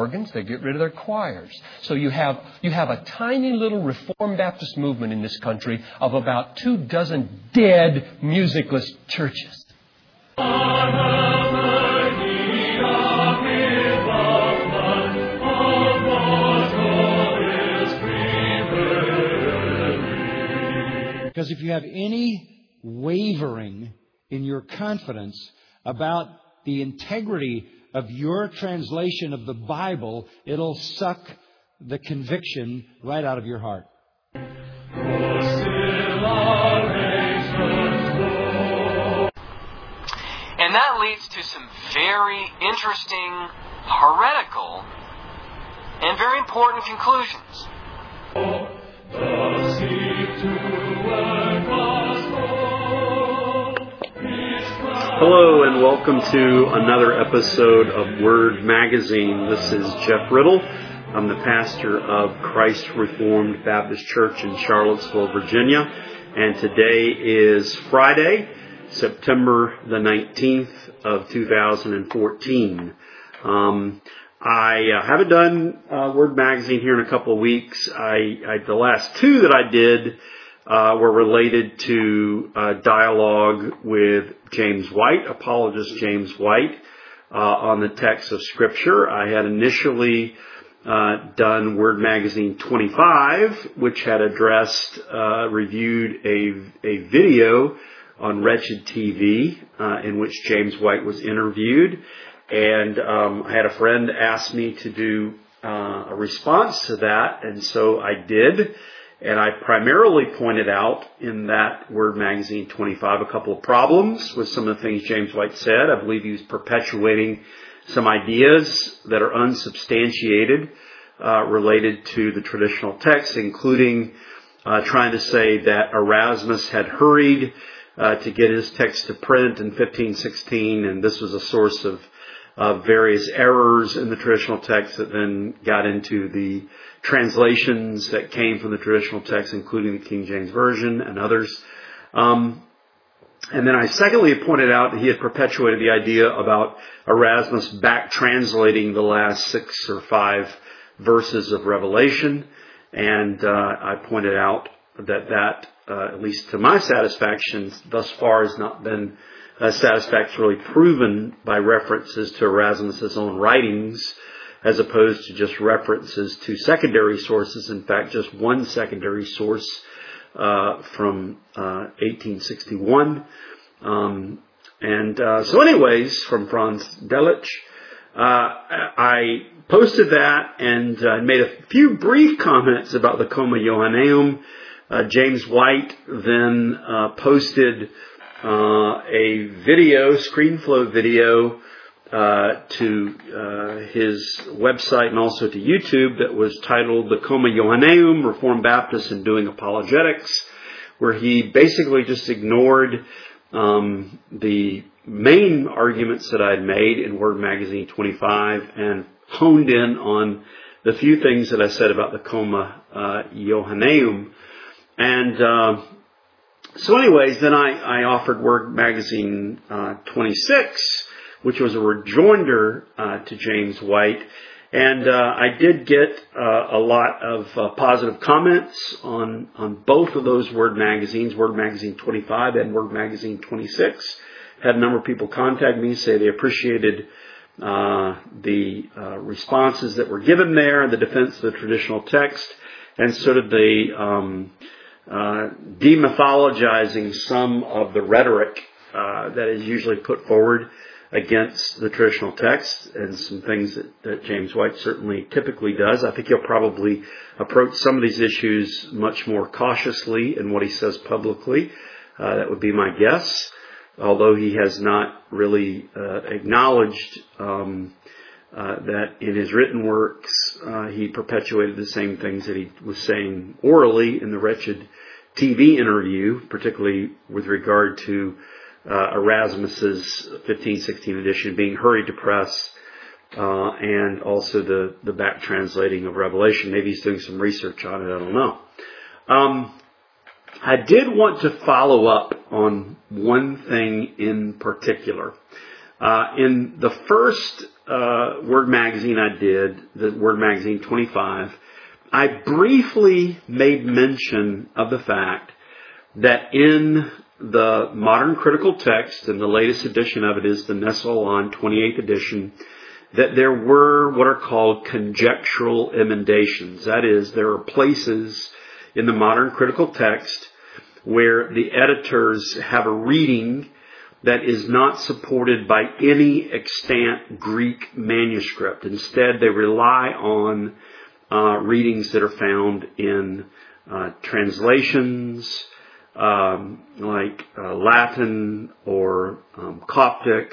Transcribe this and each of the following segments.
organs. They get rid of their choirs. So you have a tiny little Reformed Baptist movement in this country of about 24 dead musicless churches. Because if you have any wavering in your confidence about the integrity of your translation of the Bible, it'll suck the conviction right out of your heart. And that leads to some very interesting, heretical, and very important conclusions. Hello and welcome to another episode of Word Magazine. This is Jeff Riddle. I'm the pastor of Christ Reformed Baptist Church in Charlottesville, Virginia. And today is Friday, September the 19th of 2014. I haven't done Word Magazine here in a couple of weeks. The last two that I did were related to dialogue with James White, apologist James White, on the text of Scripture. I had initially done Word Magazine 25, which had reviewed a video on Wretched TV, in which James White was interviewed. And I had a friend ask me to do a response to that, and so I did. And I primarily pointed out in that Word Magazine 25 a couple of problems with some of the things James White said. I believe he was perpetuating some ideas that are unsubstantiated related to the traditional text, including trying to say that Erasmus had hurried to get his text to print in 1516, and this was a source of various errors in the traditional text that then got into the translations that came from the traditional text, including the King James Version and others. And then I secondly pointed out that he had perpetuated the idea about Erasmus back translating the last 6 or 5 verses of Revelation. And I pointed out that at least to my satisfaction, thus far has not been satisfactorily proven by references to Erasmus's own writings, as opposed to just references to secondary sources. In fact, just one secondary source from 1861. So anyways, from Franz Delitzsch, I posted that and made a few brief comments about the Comma Johanneum. James White then posted a video, ScreenFlow video, to his website and also to YouTube that was titled The Comma Johanneum, Reformed Baptists and Doing Apologetics, where he basically just ignored the main arguments that I'd made in Word Magazine 25 and honed in on the few things that I said about the Comma Johanneum. And so anyways, then I offered Word Magazine 26, which was a rejoinder to James White. And I did get a lot of positive comments on both of those Word Magazines, Word Magazine 25 and Word Magazine 26. Had a number of people contact me, say they appreciated the responses that were given there, the defense of the traditional text, and sort of the demythologizing some of the rhetoric that is usually put forward against the traditional text, and some things that James White certainly typically does. I think he'll probably approach some of these issues much more cautiously in what he says publicly. That would be my guess, although he has not really acknowledged that in his written works he perpetuated the same things that he was saying orally in the Wretched TV interview, particularly with regard to Erasmus's 1516 edition being hurried to press, and also the back translating of Revelation. Maybe he's doing some research on it, I don't know. I did want to follow up on one thing in particular. In the first Word Magazine I did, the Word Magazine 25, I briefly made mention of the fact that in the Modern Critical Text, and the latest edition of it is the Nestle-Aland 28th edition, that there were what are called conjectural emendations. That is, there are places in the Modern Critical Text where the editors have a reading that is not supported by any extant Greek manuscript. Instead, they rely on readings that are found in translations like Latin or Coptic,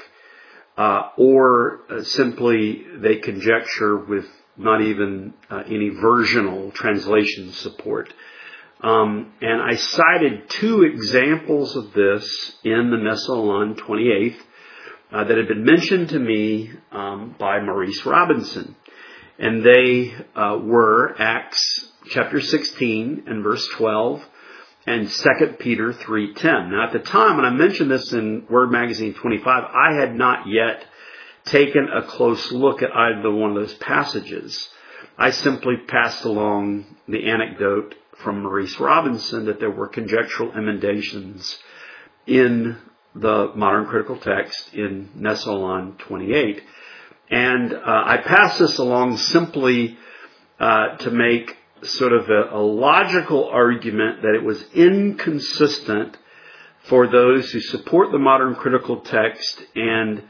or simply they conjecture with not even any versional translation support. And I cited two examples of this in the Nestle-Aland 28th that had been mentioned to me by Maurice Robinson. And they were Acts chapter 16 and verse 12 and 2 Peter 3:10. Now, at the time when I mentioned this in Word Magazine 25, I had not yet taken a close look at either one of those passages. I simply passed along the anecdote from Maurice Robinson that there were conjectural emendations in the Modern Critical Text in Nestle-Aland 28. And I passed this along simply to make sort of a logical argument that it was inconsistent for those who support the Modern Critical Text and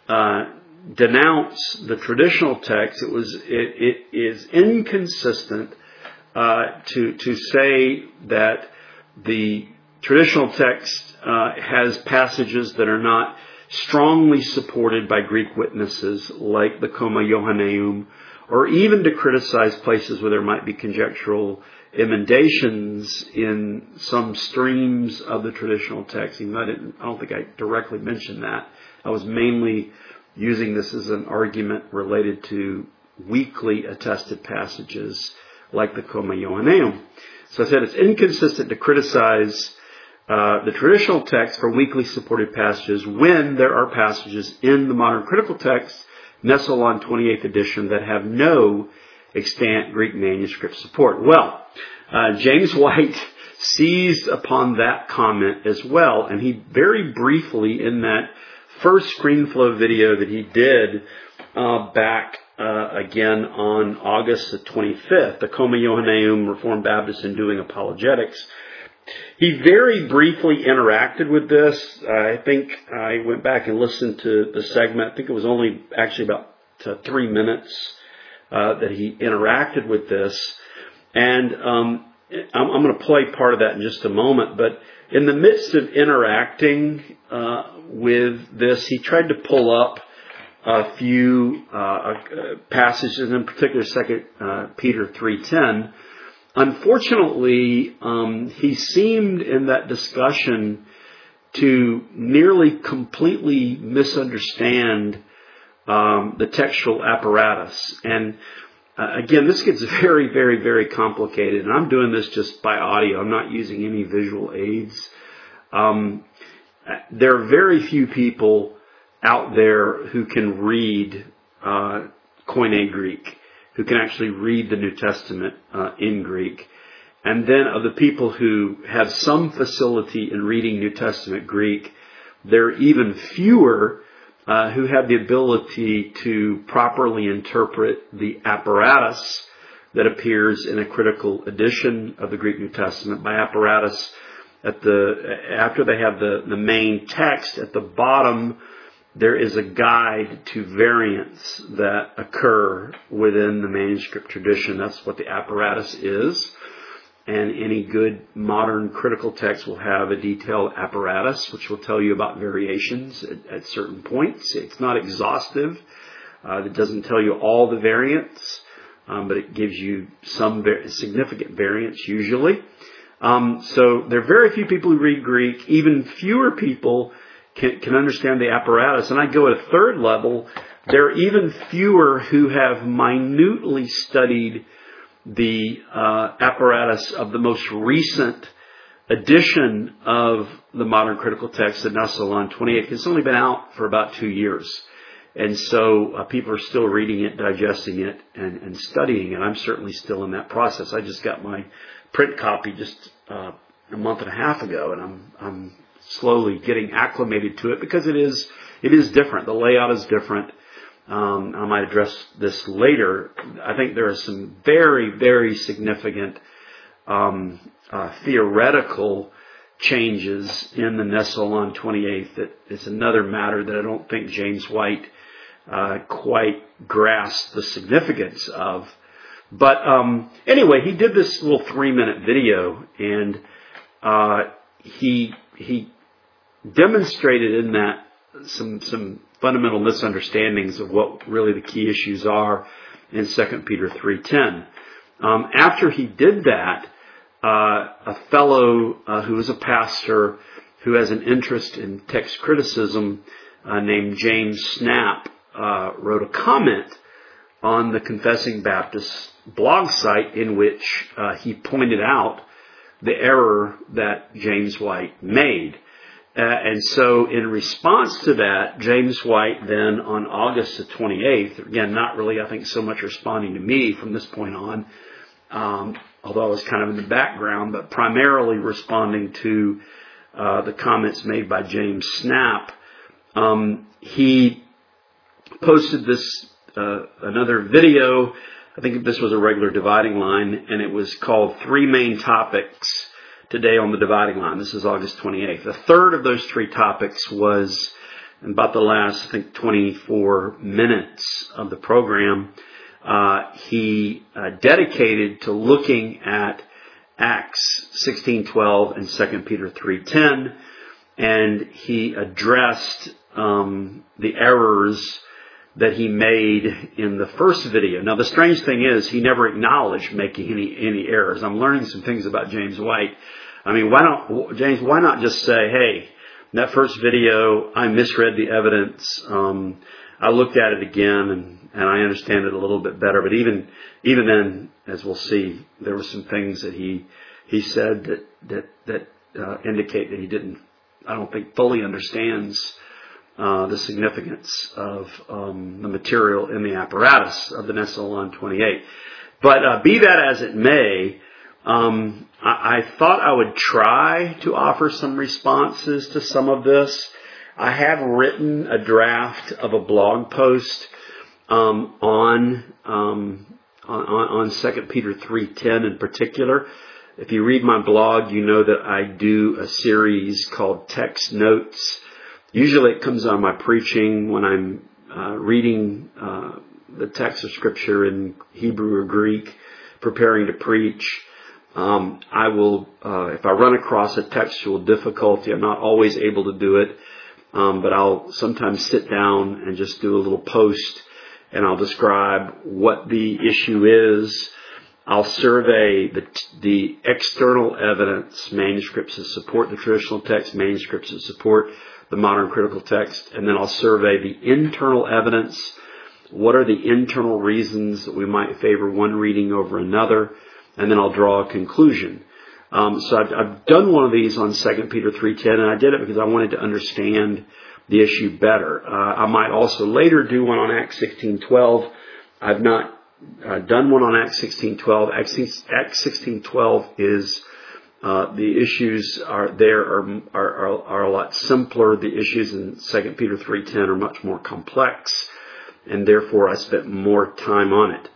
denounce the traditional text. It is inconsistent to say that the traditional text has passages that are not strongly supported by Greek witnesses like the Comma Johanneum, or even to criticize places where there might be conjectural emendations in some streams of the traditional text. Even I don't think I directly mentioned that. I was mainly using this as an argument related to weakly attested passages like the Comma Johanneum. So I said it's inconsistent to criticize the traditional text for weakly supported passages when there are passages in the Modern Critical Text, Nestle-Aland 28th edition, that have no extant Greek manuscript support. Well, James White seized upon that comment as well, and he very briefly, in that first ScreenFlow video that he did back again on August the 25th, the Comma Johanneum, Reformed Baptist in Doing Apologetics, he very briefly interacted with this. I think I went back and listened to the segment. I think it was only actually about 3 minutes that he interacted with this. And I'm going to play part of that in just a moment. But in the midst of interacting with this, he tried to pull up a few passages, in particular 2 Peter 3:10. Unfortunately, he seemed in that discussion to nearly completely misunderstand the textual apparatus. And again, this gets very, very, very complicated. And I'm doing this just by audio. I'm not using any visual aids. There are very few people out there who can read Koine Greek, who can actually read the New Testament in Greek. And then of the people who have some facility in reading New Testament Greek, there are even fewer who have the ability to properly interpret the apparatus that appears in a critical edition of the Greek New Testament. By apparatus, after they have the main text, at the bottom there is a guide to variants that occur within the manuscript tradition. That's what the apparatus is. And any good modern critical text will have a detailed apparatus, which will tell you about variations at certain points. It's not exhaustive. It doesn't tell you all the variants, but it gives you some significant variants usually. So there are very few people who read Greek. Even fewer people can understand the apparatus. And I go at a third level. There are even fewer who have minutely studied the apparatus of the most recent edition of the Modern Critical Text, the Nestle-Aland 28. It's only been out for about 2 years. And so people are still reading it, digesting it, and studying it. I'm certainly still in that process. I just got my print copy just a month and a half ago, and I'm slowly getting acclimated to it because it is different. The layout is different. I might address this later. I think there are some very, very significant theoretical changes in the Nestle on 28th. That is another matter that I don't think James White quite grasped the significance of. But anyway, he did this little 3-minute video, and he demonstrated in that some fundamental misunderstandings of what really the key issues are in 2 Peter 3:10. After he did that, a fellow who is a pastor who has an interest in text criticism named James Snap wrote a comment on the Confessing Baptist blog site in which he pointed out the error that James White made. And so in response to that, James White then on August the 28th, again, not really, I think, so much responding to me from this point on, although I was kind of in the background, but primarily responding to the comments made by James Snap. He posted this another video. I think this was a regular dividing line, and it was called 3 Main Topics Today on the Dividing Line. This is August 28th. The third of those 3 topics was about the last, I think, 24 minutes of the program. He dedicated to looking at Acts 16:12 and 2 Peter 3:10, and he addressed the errors that he made in the first video. Now, the strange thing is he never acknowledged making any errors. I'm learning some things about James White. I mean, why not just say, hey, that first video, I misread the evidence. I looked at it again and I understand it a little bit better. But even then, as we'll see, there were some things that he said that indicate that he didn't, I don't think, fully understands the significance of the material in the apparatus of the Nestle on 28. But be that as it may, I thought I would try to offer some responses to some of this. I have written a draft of a blog post on 2 Peter 3:10 in particular. If you read my blog, you know that I do a series called Text Notes. Usually it comes on my preaching when I'm reading the text of Scripture in Hebrew or Greek, preparing to preach. I will, if I run across a textual difficulty, I'm not always able to do it, but I'll sometimes sit down and just do a little post, and I'll describe what the issue is. I'll survey the external evidence, manuscripts that support the traditional text, manuscripts that support the modern critical text, and then I'll survey the internal evidence. What are the internal reasons that we might favor one reading over another? And then I'll draw a conclusion. So I've done one of these on 2 Peter 3:10, and I did it because I wanted to understand the issue better. I might also later do one on Acts 16:12. I've not done one on Acts 16:12. Acts 16:12 is the issues are a lot simpler. The issues in 2 Peter 3:10 are much more complex, and therefore I spent more time on it.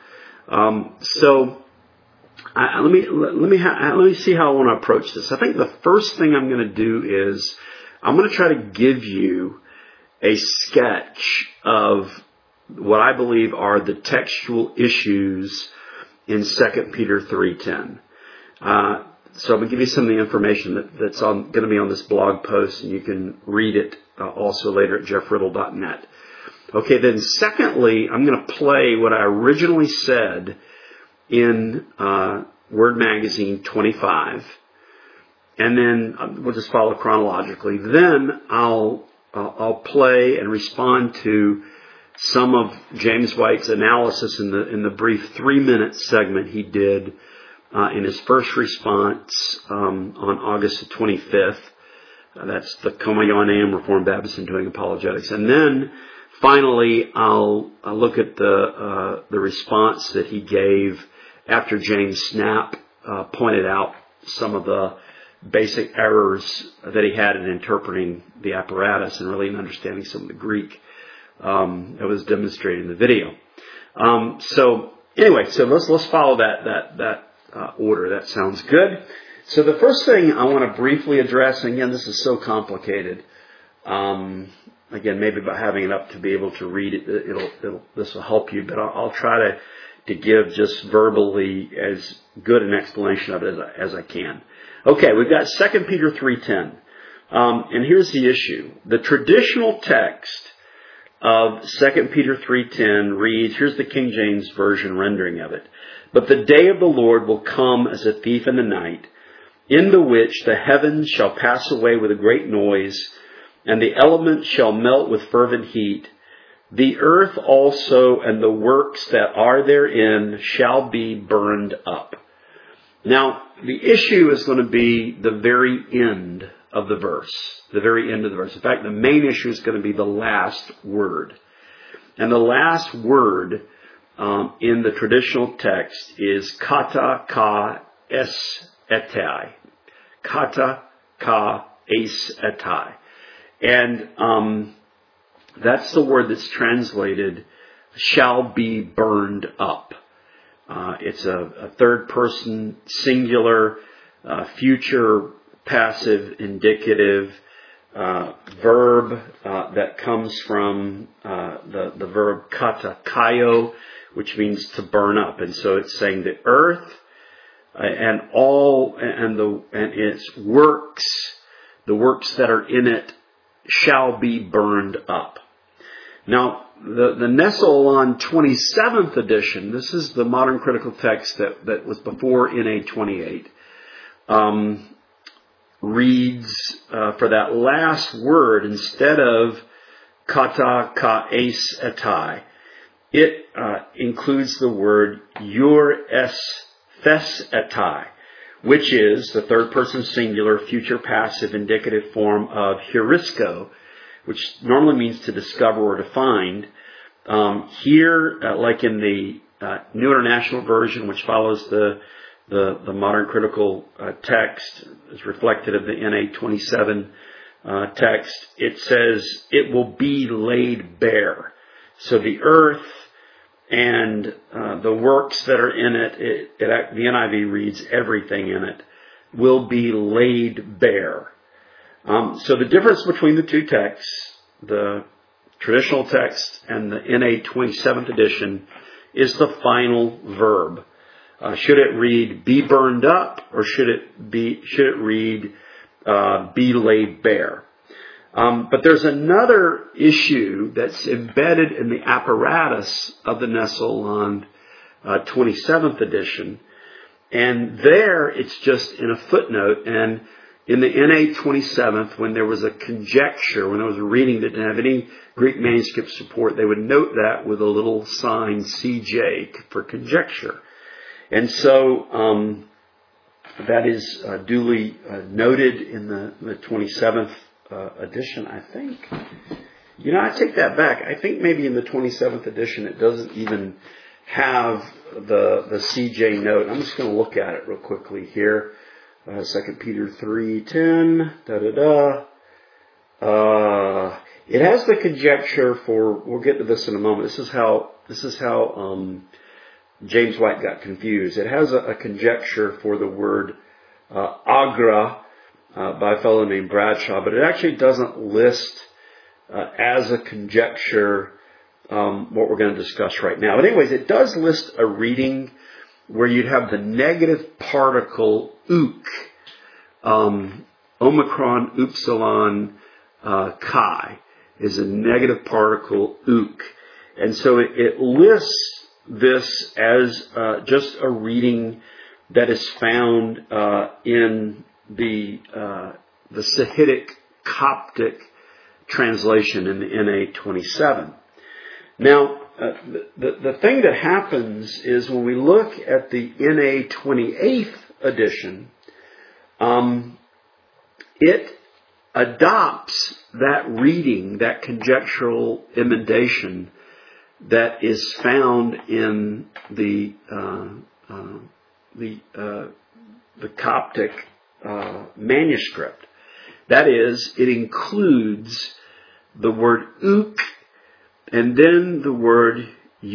Let me see how I want to approach this. I think the first thing I'm going to do is I'm going to try to give you a sketch of what I believe are the textual issues in 2 Peter 3:10. So I'm going to give you some of the information that's going to be on this blog post, and you can read it also later at jeffriddle.net. Okay, then secondly, I'm going to play what I originally said in Word Magazine 25, and then we'll just follow chronologically. Then I'll play and respond to some of James White's analysis in the brief 3-minute segment he did in his first response on August the 25th. That's the Como Yo Anam Reformed Baptist and Doing Apologetics. And then Finally, I'll look at the response that he gave after James Snap pointed out some of the basic errors that he had in interpreting the apparatus and really in understanding some of the Greek that was demonstrated in the video. So let's follow that order. That sounds good. So the first thing I want to briefly address, and again, this is so complicated. Again, maybe by having it up to be able to read it, this will help you. But I'll try to give just verbally as good an explanation of it as I can. Okay, we've got 2 Peter 3:10, and here's the issue. The traditional text of 2 Peter 3:10 reads, here's the King James Version rendering of it, "But the day of the Lord will come as a thief in the night, in the which the heavens shall pass away with a great noise, and the elements shall melt with fervent heat. The earth also and the works that are therein shall be burned up." Now, the issue is going to be the very end of the verse. The very end of the verse. In fact, the main issue is going to be the last word. And the last word in the traditional text is kata ka es etai. Kata ka es etai. And that's the word that's translated shall be burned up. It's a third person singular future passive indicative verb that comes from the verb kata kaio, which means to burn up. And so it's saying the earth and its works, the works that are in it, shall be burned up. Now, the Nestle-Aland 27th edition, this is the modern critical text that was before NA 28, reads for that last word, instead of kata ka es etai, it includes the word your es thes etai, which is the third person singular future passive indicative form of heurisko, which normally means to discover or to find. Here, like in the New International Version, which follows the modern critical text, is reflected of the NA 27 text, it says, it will be laid bare. So the earth and the works that are in it, the NIV reads everything in it, will be laid bare. So the difference between the two texts, the traditional text and the NA 27th edition, is the final verb. Should it read be burned up, or should it read be laid bare? But there's another issue that's embedded in the apparatus of the Nestle-Aland 27th edition, and there it's just in a footnote. And in the NA 27th, when there was a conjecture, when I was reading that didn't have any Greek manuscript support, they would note that with a little sign CJ for conjecture. And so that is duly noted in the 27th edition, I think. I take that back. I think maybe in the 27th edition it doesn't even have the CJ note. I'm just going to look at it real quickly here. 2 Peter 3:10. It has the conjecture for. We'll get to this in a moment. This is how James White got confused. It has a conjecture for the word agra by a fellow named Bradshaw, but it actually doesn't list as a conjecture what we're going to discuss right now. But anyways, it does list a reading where you'd have the negative particle ook, omicron upsilon chi is a negative particle ook. And so it lists this as just a reading that is found in the Sahidic Coptic translation in the NA 27. Now, the thing that happens is when we look at the NA 28th edition, it adopts that reading, that conjectural emendation that is found in the Coptic manuscript. That is, it includes the word uk and then the word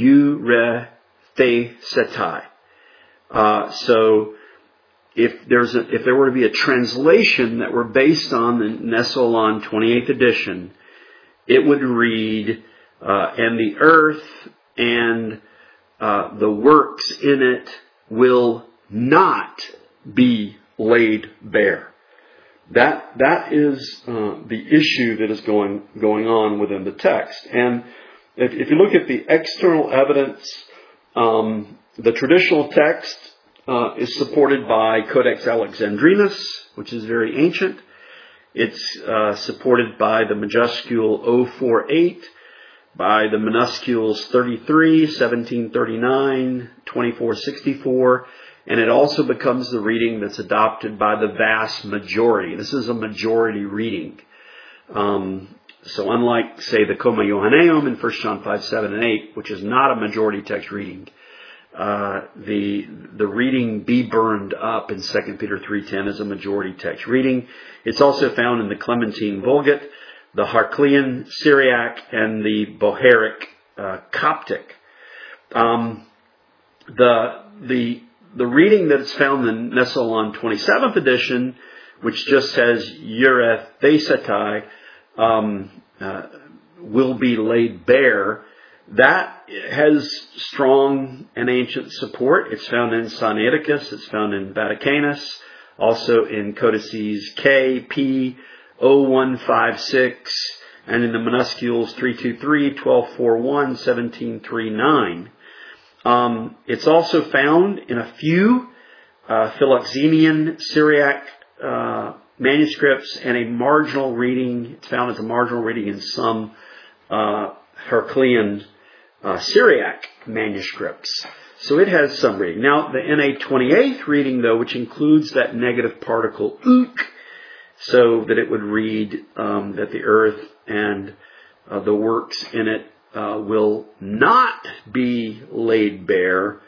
eurethesetai. So if there were to be a translation that were based on the Nesolon 28th edition, it would read, and the earth and the works in it will not be laid bare. That is the issue that is going on within the text. And if you look at the external evidence, the traditional text is supported by Codex Alexandrinus, which is very ancient. It's supported by the majuscule 048, by the minuscules 33, 1739, 2464, and it also becomes the reading that's adopted by the vast majority. This is a majority reading. So unlike, say, the Comma Johanneum in 1 John 5, 7, and 8, which is not a majority text reading, the reading be burned up in 2 Peter 3:10 is a majority text reading. It's also found in the Clementine Vulgate, the Heraclean Syriac, and the Bohairic Coptic. The reading that is found in Nesolon 27th edition, which just says eurethesetai, will be laid bare, that has strong and ancient support. It's found in Sinaiticus, it's found in Vaticanus, also in Codices K, P, 0156, and in the minuscules 323, 1241, 1739. It's also found in a few Philoxenian Syriac manuscripts and a marginal reading. It's found as a marginal reading in some Heraclean Syriac manuscripts. So it has some reading. Now, the NA 28th reading, though, which includes that negative particle uk, so that it would read that the earth and the works in it will not be laid bare.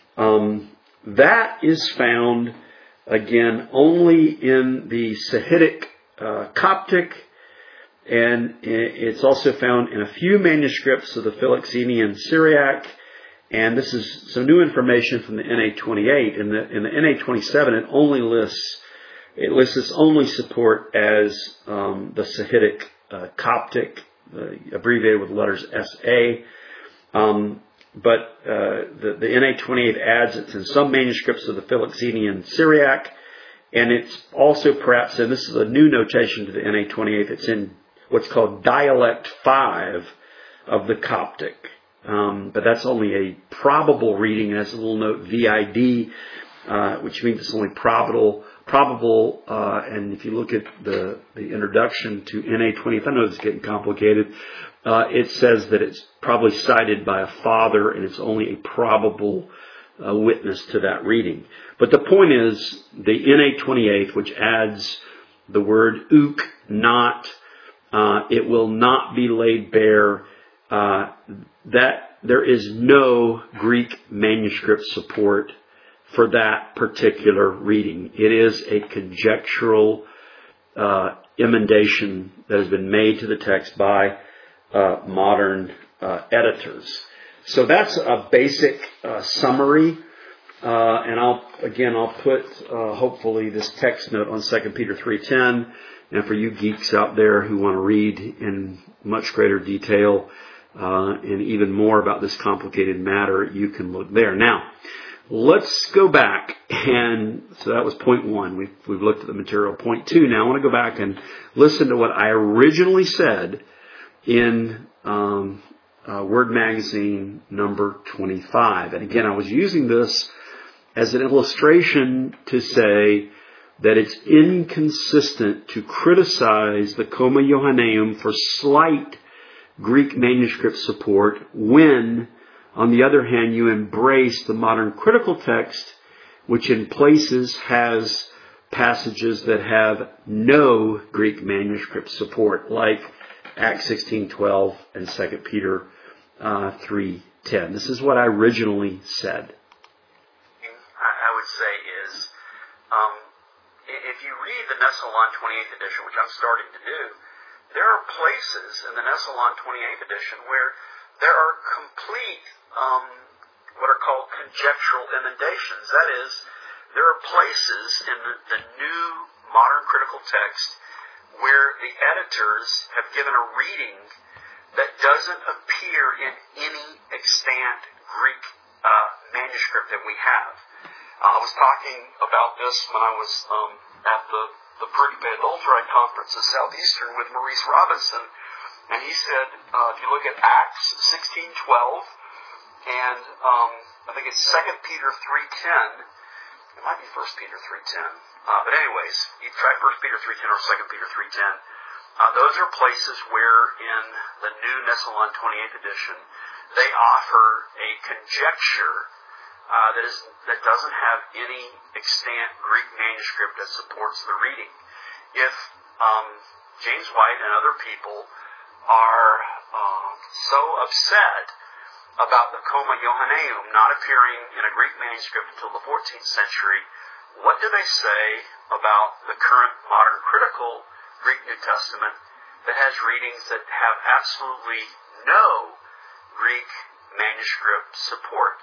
That is found, again, only in the Sahidic Coptic, and it's also found in a few manuscripts of the Philoxenian Syriac. And this is some new information from the NA 28. In the NA 27, it lists its only support as the Sahidic Coptic, abbreviated with letters SA. But the NA 28 adds it's in some manuscripts of the Philoxenian Syriac, and it's also perhaps, and this is a new notation to the NA 28, it's in what's called Dialect 5 of the Coptic. But that's only a probable reading. It has a little note VID, which means it's only probable. And if you look at the introduction to NA 20, I know this is getting complicated. It says that it's probably cited by a father, and it's only a probable witness to that reading. But the point is, the NA 28, which adds the word uk, not, it will not be laid bare, that there is no Greek manuscript support for that particular reading. It is a conjectural emendation that has been made to the text by modern editors. So that's a basic summary, and I'll put hopefully this text note on 2 Peter 3:10, and for you geeks out there who want to read in much greater detail and even more about this complicated matter, you can look there. Now, let's go back, and so that was point one. We've looked at the material. Point two, now I want to go back and listen to what I originally said in Word Magazine number 25. And again, I was using this as an illustration to say that it's inconsistent to criticize the Comma Johanneum for slight Greek manuscript support when, on the other hand, you embrace the modern critical text, which in places has passages that have no Greek manuscript support, like Acts 16:12 and 2 Peter 3:10. This is what I originally said. I would say is, if you read the Nessalon 28th edition, which I'm starting to do, there are places in the Nessalon 28th edition where there are complete, what are called conjectural emendations. That is, there are places in the new modern critical text where the editors have given a reading that doesn't appear in any extant Greek manuscript that we have. I was talking about this when I was at the Pericope Adulterae Conference at Southeastern with Maurice Robinson, and he said, if you look at Acts 16:12, and I think it's 2 Peter 3:10, it might be 1 Peter 3:10, but anyways, you try 1 Peter 3:10 or 2 Peter 3:10. Those are places where in the new Nessalon 28th edition, they offer a conjecture that doesn't have any extant Greek manuscript that supports the reading. If James White and other people are so upset about the Comma Johanneum not appearing in a Greek manuscript until the 14th century, what do they say about the current modern critical Greek New Testament that has readings that have absolutely no Greek manuscript support?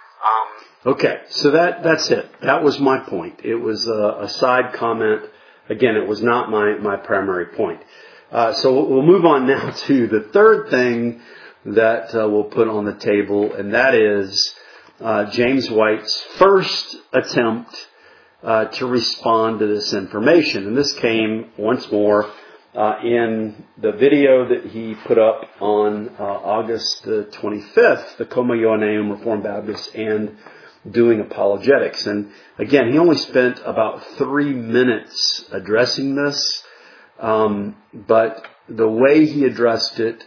Okay, so that's it. That was my point. It was a side comment. Again, it was not my primary point. So we'll move on now to the third thing that we'll put on the table, and that is James White's first attempt to respond to this information. And this came once more in the video that he put up on August the 25th, the Comma Johanneum Reformed Baptist and Doing Apologetics. And again, he only spent about 3 minutes addressing this, but the way he addressed it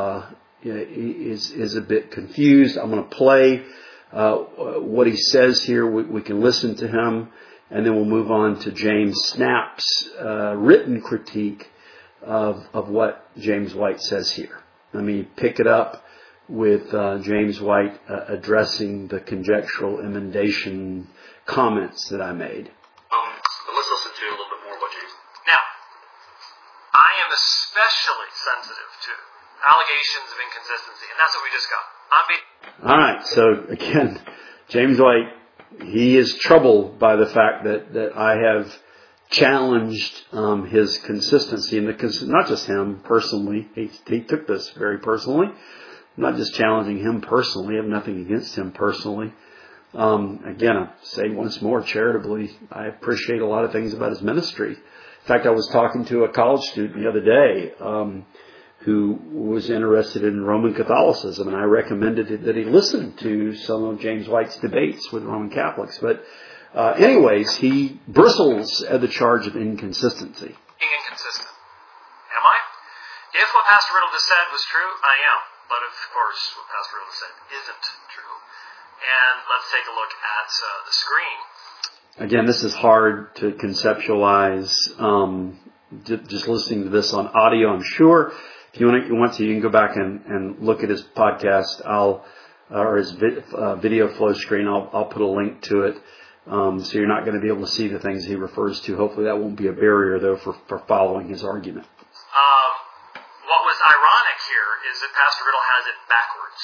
is a bit confused. I'm going to play what he says here. We can listen to him, and then we'll move on to James Snapp's written critique of what James White says here. Let me pick it up with James White addressing the conjectural emendation comments that I made. But let's listen to a little bit more about James. Now, I am especially sensitive to allegations of inconsistency, and that's what we just got. All right, so again, James White, he is troubled by the fact that I have challenged his consistency, and not just him personally. He took this very personally. I'm not just challenging him personally. I have nothing against him personally. Again, I say once more, charitably, I appreciate a lot of things about his ministry. In fact, I was talking to a college student the other day who was interested in Roman Catholicism, and I recommended that he listen to some of James White's debates with Roman Catholics. But anyways, he bristles at the charge of inconsistency. Being inconsistent. Am I? If what Pastor Riddle just said was true, I am. But of course, what Pastor Riddle said isn't true. And let's take a look at the screen. Again, this is hard to conceptualize. Just listening to this on audio, I'm sure. If you want to, you can go back and look at his podcast. Or his video flow screen. I'll put a link to it. So you're not going to be able to see the things he refers to. Hopefully that won't be a barrier, though, for following his argument. What was ironic here is that Pastor Riddle has it backwards.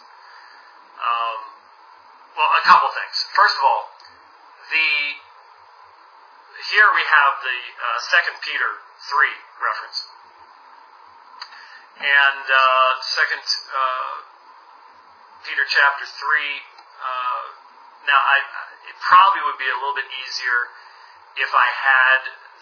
Well, a couple things. First of all, here we have the 2 Peter 3 reference. And 2 Peter chapter 3, now it probably would be a little bit easier if I had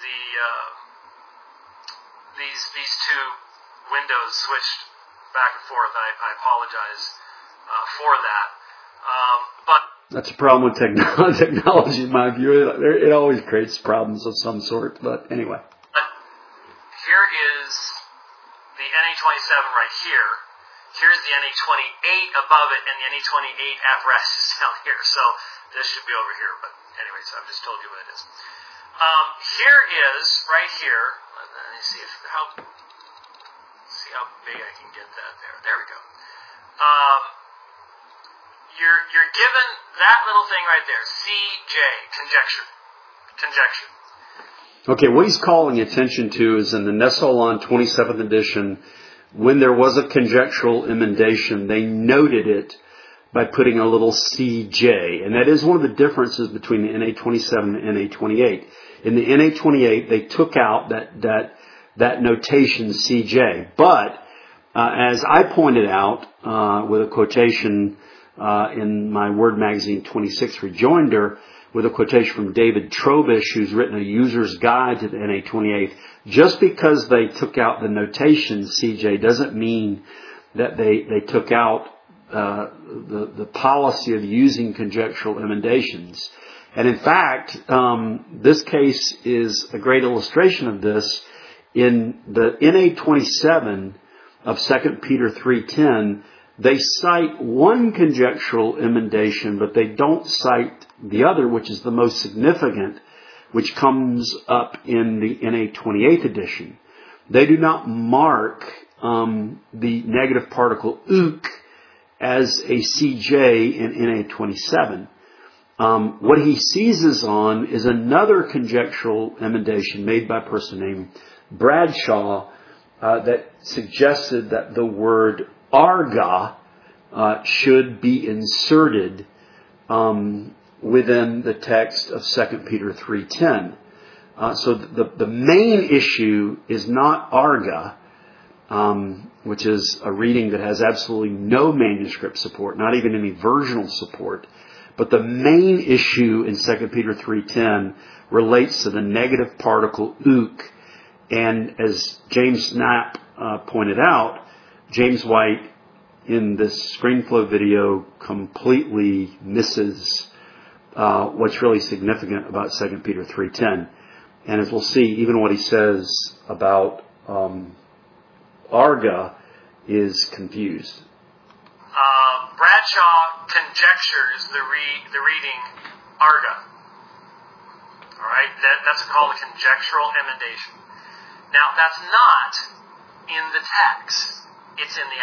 these two windows switched back and forth. I apologize for that. But that's a problem with technology, in my view. It always creates problems of some sort. But anyway. But here is the NA27 right here. Here's the NA28 above it, and the NA28 at rest is down here. So this should be over here. But anyways, I've just told you what it is. Here is, right here, let me see how big I can get that there. There we go. You're given that little thing right there, CJ, conjecture. Okay, what he's calling attention to is in the Nestle-Aland 27th edition, when there was a conjectural emendation, they noted it by putting a little CJ. And that is one of the differences between the NA27 and NA28. In the NA28, they took out that notation CJ. But as I pointed out with a quotation in my Word Magazine 26 rejoinder, with a quotation from David Trobish, who's written a user's guide to the NA28, just because they took out the notation CJ doesn't mean that they took out the policy of using conjectural emendations. And in fact, this case is a great illustration of this. In the NA27 of 2 Peter 3:10, they cite one conjectural emendation, but they don't cite the other, which is the most significant, which comes up in the NA28 edition. They do not mark the negative particle ook as a CJ in NA27. What he seizes on is another conjectural emendation made by a person named Bradshaw that suggested that the word arga should be inserted within the text of 2 Peter 3:10. So the main issue is not arga, which is a reading that has absolutely no manuscript support, not even any versional support. But the main issue in 2 Peter 3:10 relates to the negative particle ook. And as James Knapp pointed out, James White in this ScreenFlow video completely misses what's really significant about 2 Peter 3:10. And as we'll see, even what he says about arga is confused. Bradshaw conjectures the reading arga. All right, that's called a conjectural emendation. Now, that's not in the text. It's in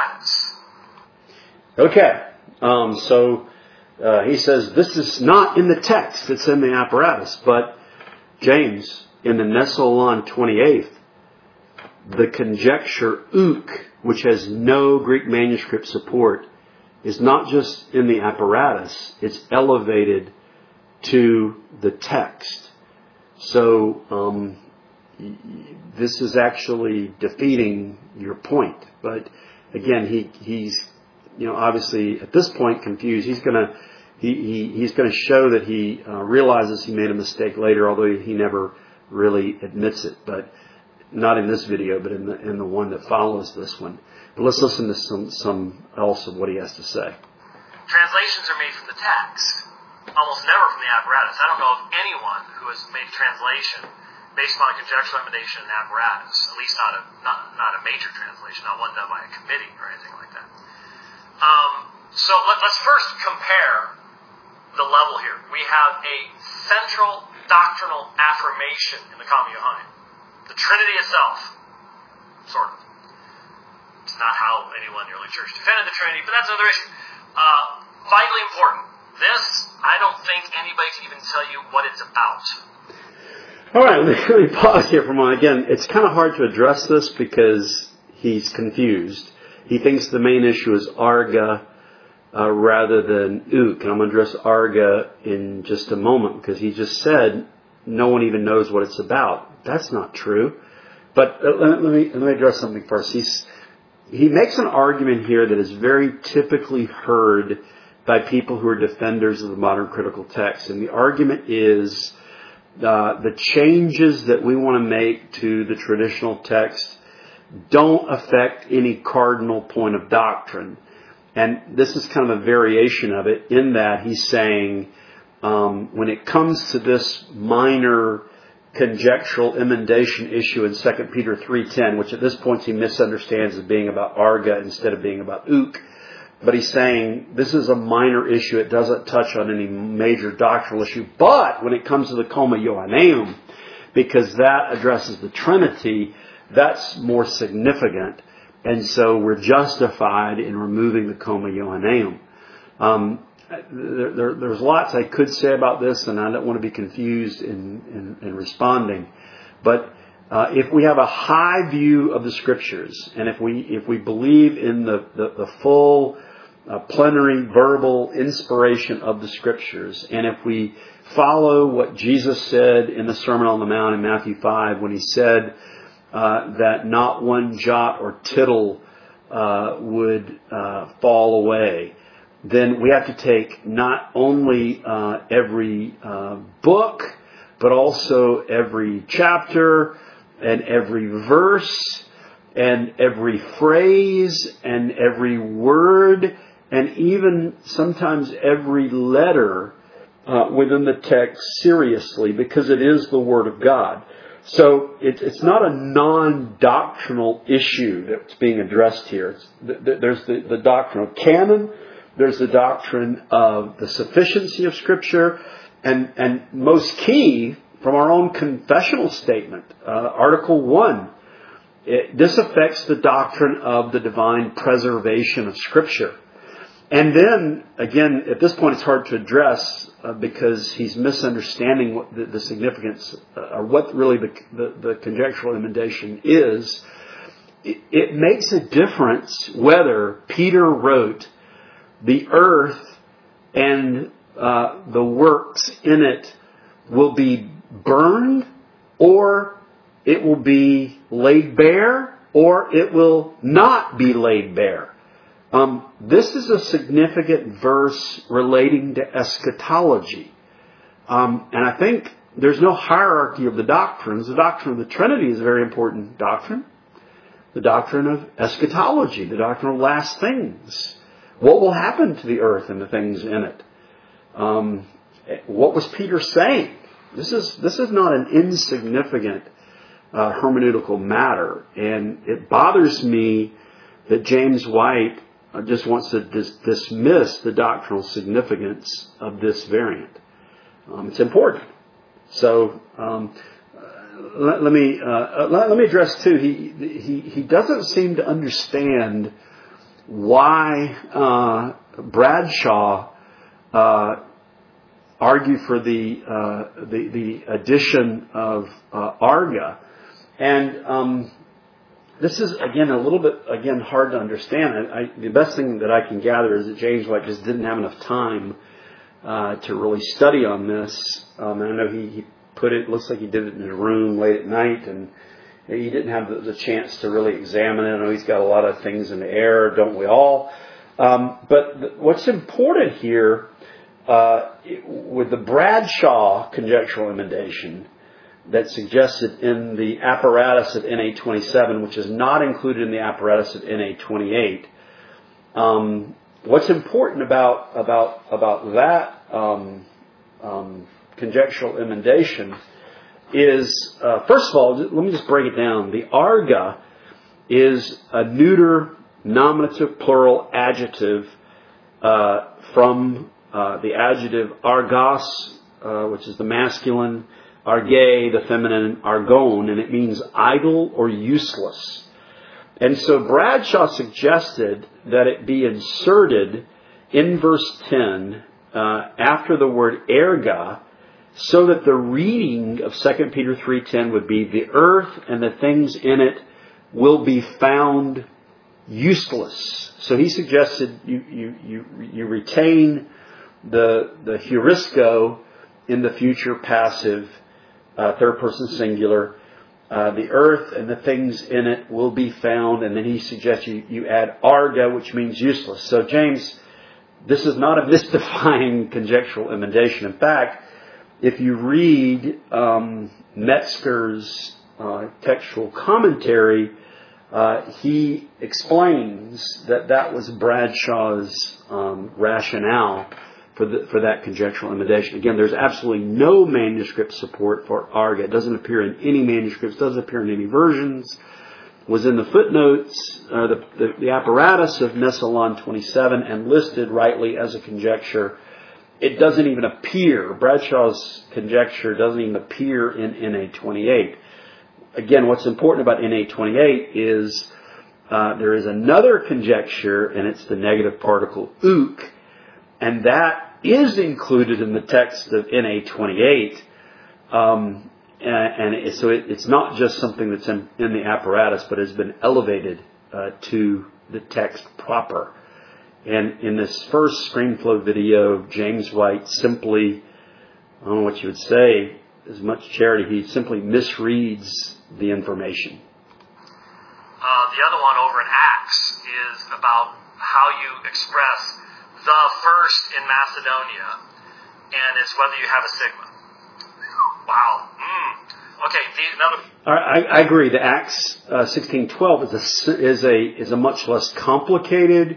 the apparatus. Okay. So he says this is not in the text. It's in the apparatus. But James, in the Nestle-Aland 28th, the conjecture ook, which has no Greek manuscript support, is not just in the apparatus. It's elevated to the text. So this is actually defeating your point. But again, he's obviously at this point confused. He's gonna show that he realizes he made a mistake later, although he never really admits it. But not in this video, but in the one that follows this one. But let's listen to some else of what he has to say. Translations are made from the text, almost never from the apparatus. I don't know of anyone who has made a translation based on a conjectural emendation in the apparatus, at least not a major translation, not one done by a committee or anything like that. So let's first compare the level here. We have a central doctrinal affirmation in the Comma Johanneum. The Trinity itself, sort of. It's not how anyone in the early church defended the Trinity, but that's another issue. Vitally important. This, I don't think anybody can even tell you what it's about. All right, let me pause here for a moment. Again, it's kind of hard to address this because he's confused. He thinks the main issue is arga rather than ook. And I'm going to address arga in just a moment because he just said no one even knows what it's about. That's not true. But let me address something first. He makes an argument here that is very typically heard by people who are defenders of the modern critical text. And the argument is the changes that we want to make to the traditional text don't affect any cardinal point of doctrine. And this is kind of a variation of it in that he's saying when it comes to this minor conjectural emendation issue in 2 Peter 3:10, which at this point he misunderstands as being about arga instead of being about ook, but he's saying this is a minor issue. It doesn't touch on any major doctrinal issue. But when it comes to the Coma Johanneum, because that addresses the Trinity, that's more significant. And so we're justified in removing the Coma Johanneum. There's lots I could say about this, and I don't want to be confused in responding. But if we have a high view of the Scriptures, and if we believe in the full plenary verbal inspiration of the Scriptures, and if we follow what Jesus said in the Sermon on the Mount in Matthew 5 when he said that not one jot or tittle would fall away, then we have to take not only every book, but also every chapter and every verse and every phrase and every word and even sometimes every letter within the text seriously, because it is the Word of God. So it's not a non-doctrinal issue that's being addressed here. There's the doctrine of canon. There's the doctrine of the sufficiency of Scripture. And most key, from our own confessional statement, Article 1, this affects the doctrine of the divine preservation of Scripture. And then, again, at this point it's hard to address because he's misunderstanding what the significance or what really the conjectural emendation is. It makes a difference whether Peter wrote the earth and the works in it will be burned, or it will be laid bare, or it will not be laid bare. This is a significant verse relating to eschatology. And I think there's no hierarchy of the doctrines. The doctrine of the Trinity is a very important doctrine. The doctrine of eschatology, the doctrine of last things. What will happen to the earth and the things in it? What was Peter saying? This is not an insignificant hermeneutical matter. And it bothers me that James White just wants to dismiss the doctrinal significance of this variant. It's important. So let me address too. He doesn't seem to understand why Bradshaw argued for the addition of Arga, and this is, again, a little bit, hard to understand. The best thing that I can gather is that James White just didn't have enough time to really study on this. And I know he put it, looks like he did it in his room late at night, and he didn't have the chance to really examine it. I know he's got a lot of things in the air, don't we all? But what's important here, with the Bradshaw conjectural emendation, that's suggested in the apparatus of NA27, which is not included in the apparatus of NA28. What's important about that conjectural emendation is, first of all, let me just break it down. The Arga is a neuter nominative plural adjective from the adjective argos, which is the masculine, arge, the feminine, argon, and it means idle or useless. And so Bradshaw suggested that it be inserted in verse 10 after the word erga, so that the reading of 2 Peter 3:10 would be, the earth and the things in it will be found useless. So he suggested you retain the heurisco in the future passive, third person singular. The earth and the things in it will be found, and then he suggests you add arga, which means useless. So James, this is not a mystifying conjectural emendation. In fact, if you read Metzger's textual commentary, he explains that was Bradshaw's rationale for that conjectural emendation. Again, there's absolutely no manuscript support for arga. It doesn't appear in any manuscripts, doesn't appear in any versions. was in the footnotes, the apparatus of Nessalon 27 and listed rightly as a conjecture. It doesn't even appear, Bradshaw's conjecture doesn't even appear in NA 28. Again, what's important about NA 28 is there is another conjecture, and it's the negative particle ook, and that is included in the text of NA 28. So it's not just something that's in the apparatus, but has been elevated to the text proper. And in this first ScreenFlow video, James White simply, I don't know what you would say, as much charity, he simply misreads the information. The other one over in Acts is about how you express the first in Macedonia, and it's whether you have a sigma. Wow. Okay. Another. All right, I agree. The Acts 16:12 is a much less complicated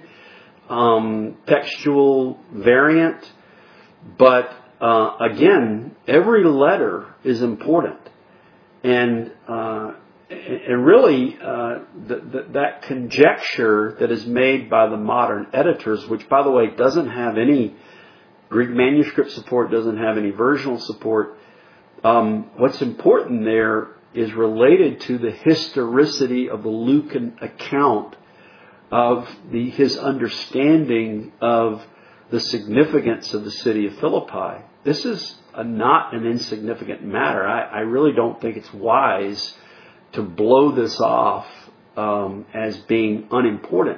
textual variant, but again, every letter is important, and really that conjecture that is made by the modern editors, which by the way doesn't have any Greek manuscript support, doesn't have any versional support. What's important there is related to the historicity of the Lucan account of his understanding of the significance of the city of Philippi. This is not an insignificant matter. I really don't think it's wise to blow this off as being unimportant.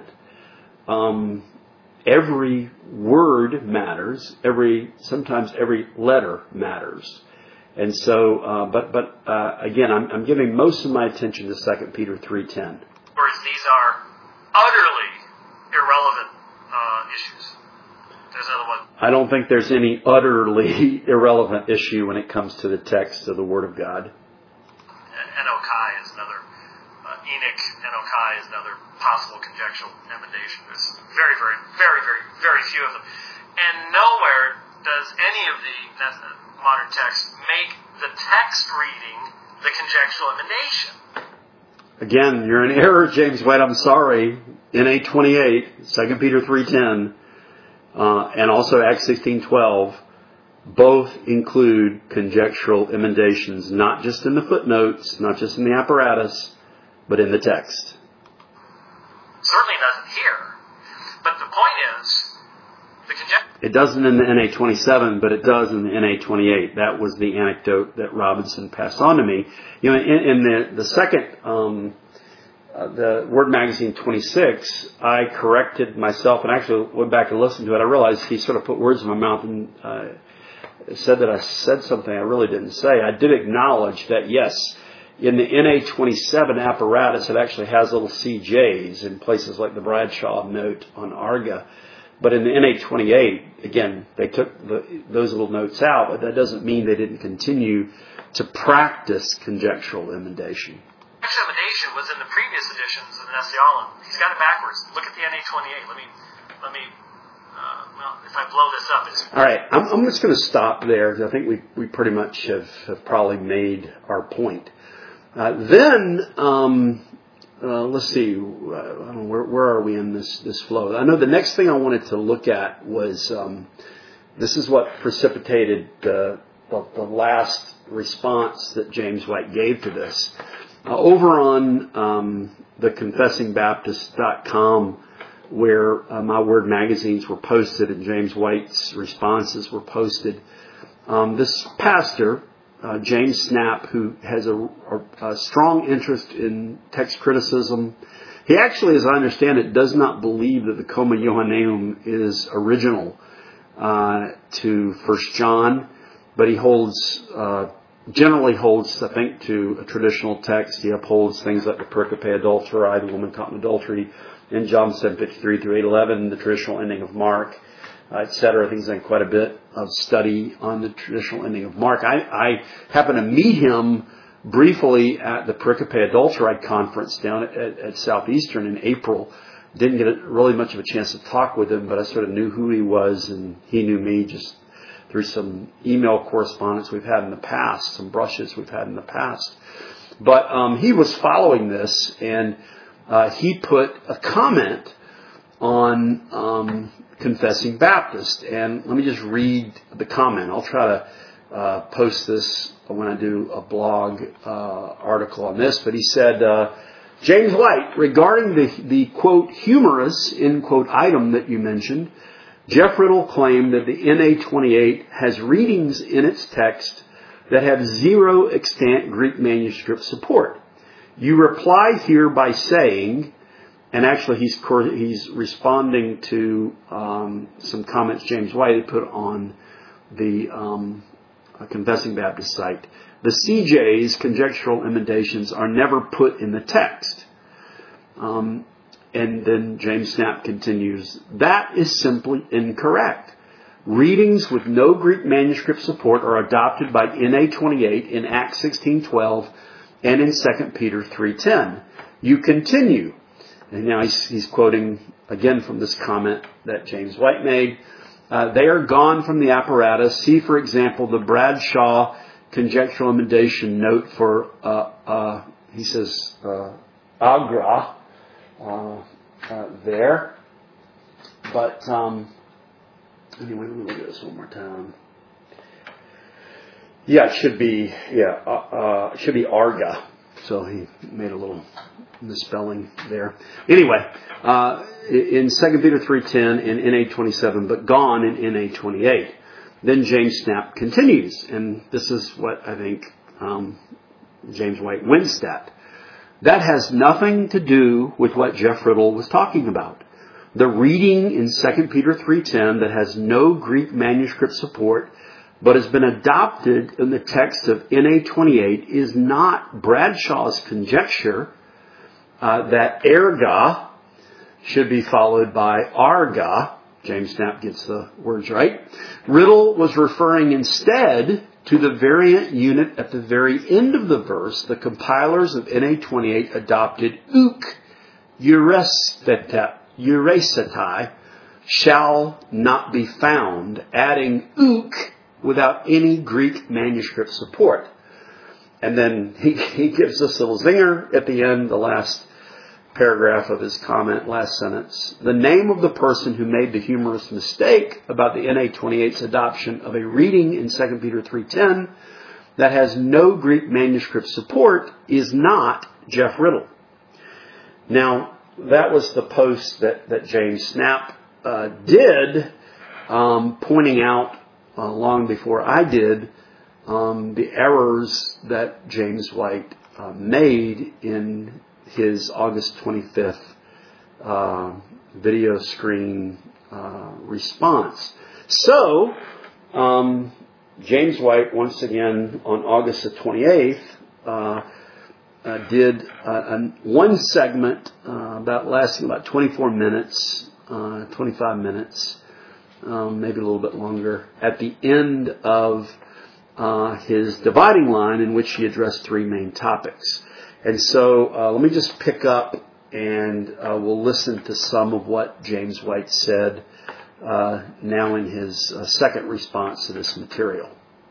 Every word matters. Sometimes every letter matters. And so, but again, I'm giving most of my attention to 2 Peter 3:10. Whereas these are utterly irrelevant issues. There's another one. I don't think there's any utterly irrelevant issue when it comes to the text of the Word of God. Enokai is another. Enoch, Enokai is another possible conjectural emendation. There's very, very, very, very, very few of them. And nowhere does any of the modern texts make the text reading the conjectural emendation. Again, you're in error, James White. I'm sorry. NA 28, 2 Peter 3:10, and also Acts 16:12, both include conjectural emendations, not just in the footnotes, not just in the apparatus, but in the text. Certainly doesn't here. But the point is, the conjecture. It doesn't in the NA 27, but it does in the NA 28. That was the anecdote that Robinson passed on to me. You know, in the second, the Word Magazine 26, I corrected myself and actually went back and listened to it. I realized he sort of put words in my mouth and said that I said something I really didn't say. I did acknowledge that, yes, in the NA 27 apparatus, it actually has little CJs in places like the Bradshaw note on Arga. But in the NA 28, again, they took those little notes out, but that doesn't mean they didn't continue to practice conjectural emendation. Conjectural emendation was in the previous editions of the Nession. He's got it backwards. Look at the NA 28. Let me. Well, if I blow this up, it's... All right, I'm just going to stop there because I think we pretty much have probably made our point. Let's see, where are we in this flow? I know the next thing I wanted to look at was, this is what precipitated the last response that James White gave to this. Over on the confessingbaptist.com, where my Word magazines were posted and James White's responses were posted, this pastor, James Snap, who has a strong interest in text criticism. He actually, as I understand it, does not believe that the Comma Johanneum is original to 1 John, but he generally holds, I think, to a traditional text. He upholds things like the pericope adulterae, the woman caught in adultery, in John 7:53 through 8:11, the traditional ending of Mark, etc. I think he's done quite a bit of study on the traditional ending of Mark. I happened to meet him briefly at the pericope adulterae conference down at Southeastern in April. Didn't get really much of a chance to talk with him, but I sort of knew who he was, and he knew me just through some email correspondence we've had in the past, some brushes we've had in the past. But he was following this, and he put a comment on Confessing Baptist. And let me just read the comment. I'll try to post this when I do a blog article on this. But he said, James White, regarding the quote, humorous, end quote, item that you mentioned, Jeff Riddle claimed that the NA-28 has readings in its text that have zero extant Greek manuscript support. You reply here by saying, and actually he's responding to some comments James White had put on the Confessing Baptist site. The CJ's conjectural emendations are never put in the text. And then James Snap continues, that is simply incorrect. Readings with no Greek manuscript support are adopted by NA-28 in Acts 16:12 and in 2 Peter 3:10. You continue. And now he's quoting again from this comment that James White made. They are gone from the apparatus. See, for example, the Bradshaw conjectural emendation note for, he says, Agra there. But anyway, let me look at this one more time. Yeah, it should be Arga. So he made a little misspelling there. Anyway, in 2 Peter 3:10 in NA-27, but gone in NA-28. Then James Snap continues, and this is what I think James White winced at. That has nothing to do with what Jeff Riddle was talking about. The reading in 2 Peter 3:10 that has no Greek manuscript support but has been adopted in the text of NA-28 is not Bradshaw's conjecture that erga should be followed by arga. James Snap gets the words right. Riddle was referring instead to the variant unit at the very end of the verse. The compilers of NA-28 adopted uk, euresetai, shall not be found, adding uk without any Greek manuscript support. And then he gives us a little zinger at the end, the last paragraph of his comment, last sentence. The name of the person who made the humorous mistake about the NA-28's adoption of a reading in 2 Peter 3:10 that has no Greek manuscript support is not Jeff Riddle. Now, that was the post that James Snap did, pointing out long before I did the errors that James White made in his August 25th video screen response. So, James White, once again, on August the 28th, did one segment lasting about 24 minutes, 25 minutes, maybe a little bit longer, at the end of his dividing line in which he addressed three main topics. And so let me just pick up and we'll listen to some of what James White said now in his second response to this material.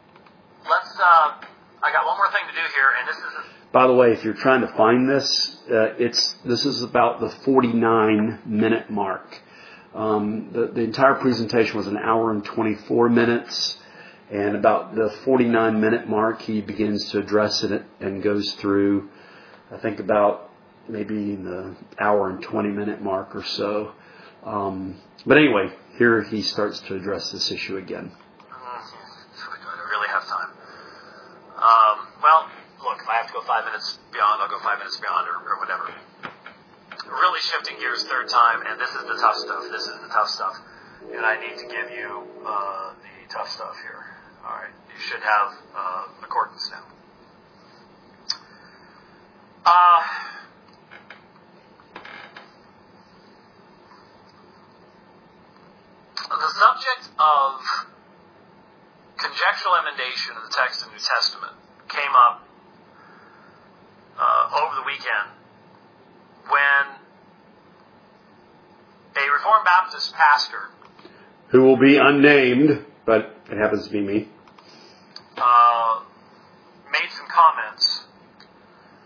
I got one more thing to do here, and this is... By the way, if you're trying to find this, this is about the 49-minute mark. The entire presentation was an hour and 24 minutes, and about the 49-minute mark, he begins to address it and goes through, I think, about maybe the hour and 20-minute mark or so. But anyway, here he starts to address this issue again. Do I really have time? Well, look, if I have to go 5 minutes beyond, I'll go 5 minutes beyond or whatever. Really shifting gears third time, and this is the tough stuff. And I need to give you the tough stuff here. All right, you should have accordance now. The subject of conjectural emendation in the text of the New Testament came up over the weekend when a Reformed Baptist pastor, who will be unnamed, but it happens to be me, made some comments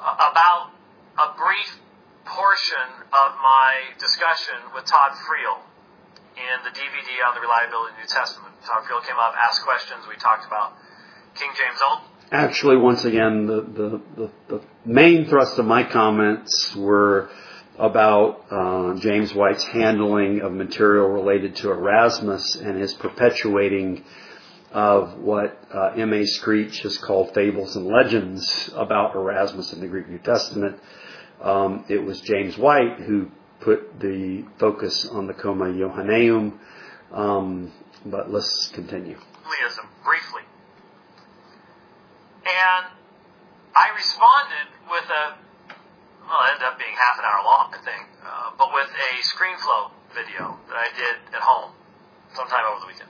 about a brief portion of my discussion with Todd Friel in the DVD on the Reliability of the New Testament. Todd Friel came up, asked questions. We talked about King James Old. Actually, once again, the main thrust of my comments were about James White's handling of material related to Erasmus and his perpetuating of what M.A. Screech has called fables and legends about Erasmus in the Greek New Testament. It was James White who put the focus on the Comma Johanneum. But let's continue. Briefly. And I responded with it ended up being half an hour long, I think, but with a ScreenFlow video that I did at home sometime over the weekend.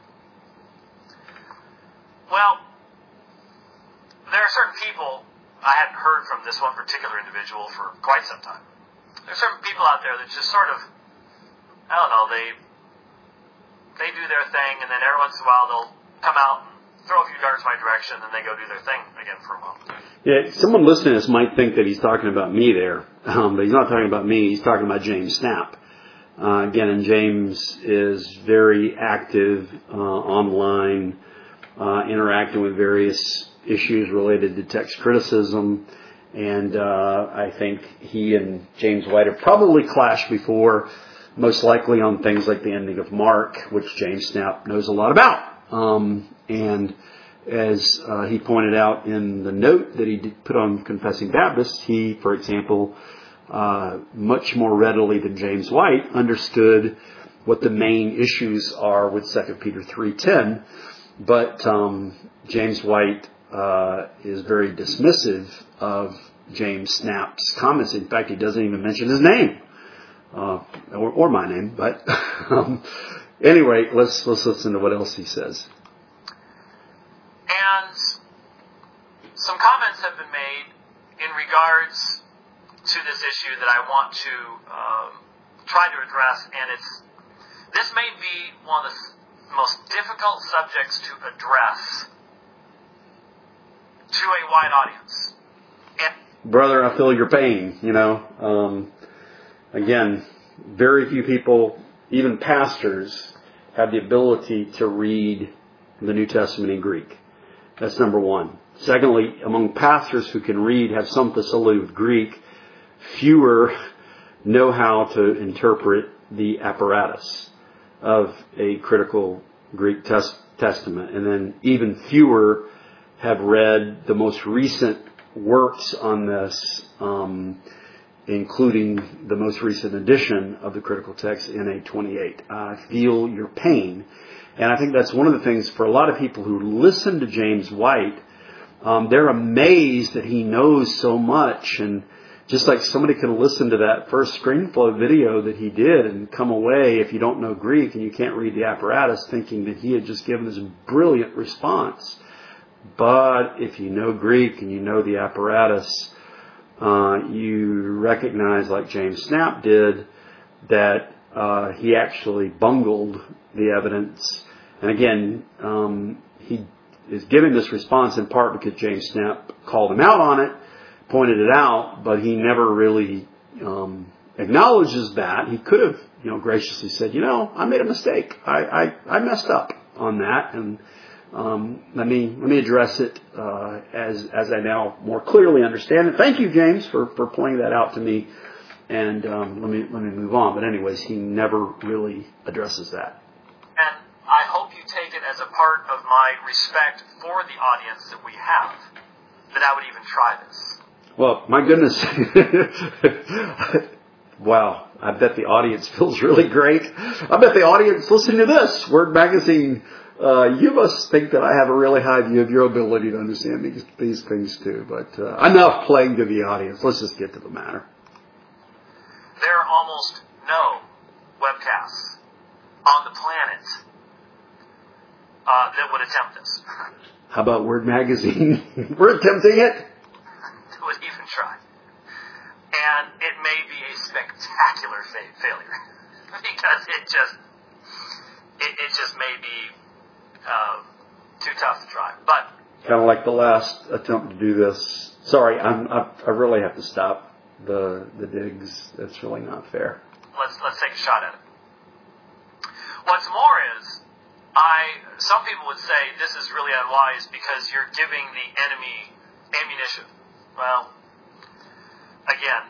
Well, there are certain people, I hadn't heard from this one particular individual for quite some time. There are certain people out there that just sort of, I don't know, they do their thing, and then every once in a while they'll come out and throw a few darts my direction, and they go do their thing again for a while. Yeah, someone listening to this might think that he's talking about me there, but he's not talking about me. He's talking about James Snap. Again, and James is very active online, interacting with various issues related to text criticism, and I think he and James White have probably clashed before, most likely on things like the ending of Mark, which James Snap knows a lot about. And as he pointed out in the note that he did put on Confessing Baptist, he, for example, much more readily than James White understood what the main issues are with 2 Peter 3:10. But James White is very dismissive of James Snap's comments. In fact, he doesn't even mention his name or my name. But anyway, let's listen to what else he says. And some comments have been made in regards to this issue that I want to try to address, and this may be one of the most difficult subjects to address to a wide audience. Brother, I feel your pain, again, very few people, even pastors, have the ability to read the New Testament in Greek. That's number one. Secondly, among pastors who can read, have some facility with Greek, fewer know how to interpret the apparatus of a critical Greek Testament. And then even fewer have read the most recent works on this, including the most recent edition of the critical text, NA 28. I feel your pain. And I think that's one of the things for a lot of people who listen to James White, they're amazed that he knows so much. And just like somebody could listen to that first ScreenFlow video that he did and come away, if you don't know Greek and you can't read the apparatus, thinking that he had just given this brilliant response. But if you know Greek and you know the apparatus, you recognize, like James Snap did, that he actually bungled the evidence. And again, he is giving this response in part because James Snap called him out on it, pointed it out, but he never really acknowledges that. He could have, graciously said, I made a mistake. I messed up on that, and let me address it as I now more clearly understand it. Thank you, James, for pointing that out to me. And let me move on. But anyways, he never really addresses that. And I hope you take it as a part of my respect for the audience that we have, that I would even try this. Well, my goodness. Wow. I bet the audience feels really great. I bet the audience listening to this, Word Magazine, you must think that I have a really high view of your ability to understand these things too. But enough playing to the audience. Let's just get to the matter. There are almost no webcasts on the planet that would attempt this. How about Word Magazine? We're attempting it. Would even try. And it may be a spectacular failure because it just may be too tough to try. But kind of like the last attempt to do this. Sorry, I really have to stop the digs. That's really not fair. Let's take a shot at it. What's more is, some people would say this is really unwise because you're giving the enemy ammunition. Well, again,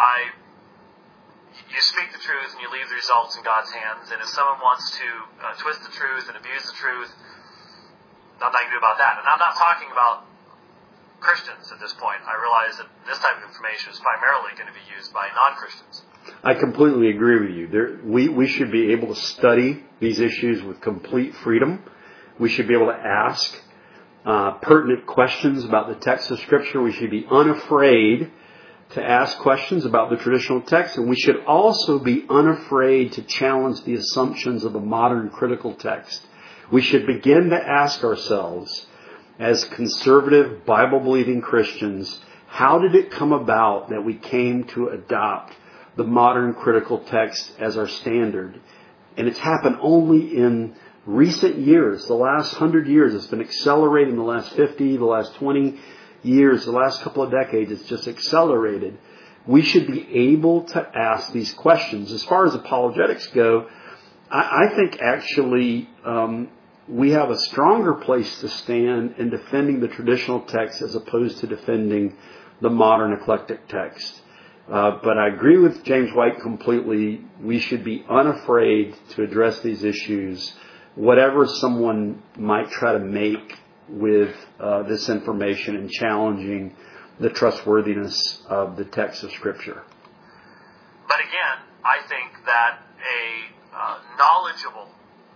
you speak the truth and you leave the results in God's hands. And if someone wants to twist the truth and abuse the truth, nothing I can do about that. And I'm not talking about Christians at this point. I realize that this type of information is primarily going to be used by non-Christians. I completely agree with you. We should be able to study these issues with complete freedom. We should be able to ask pertinent questions about the text of Scripture. We should be unafraid to ask questions about the traditional text. And we should also be unafraid to challenge the assumptions of the modern critical text. We should begin to ask ourselves, as conservative, Bible-believing Christians, how did it come about that we came to adopt the modern critical text as our standard? And it's happened only in recent years, the last 100 years. It's been accelerating the last 50, the last 20 years, the last couple of decades. It's just accelerated. We should be able to ask these questions. As far as apologetics go, I think actually we have a stronger place to stand in defending the traditional text as opposed to defending the modern eclectic text. But I agree with James White completely. We should be unafraid to address these issues, whatever someone might try to make with this information and challenging the trustworthiness of the text of Scripture. But again, I think that a knowledgeable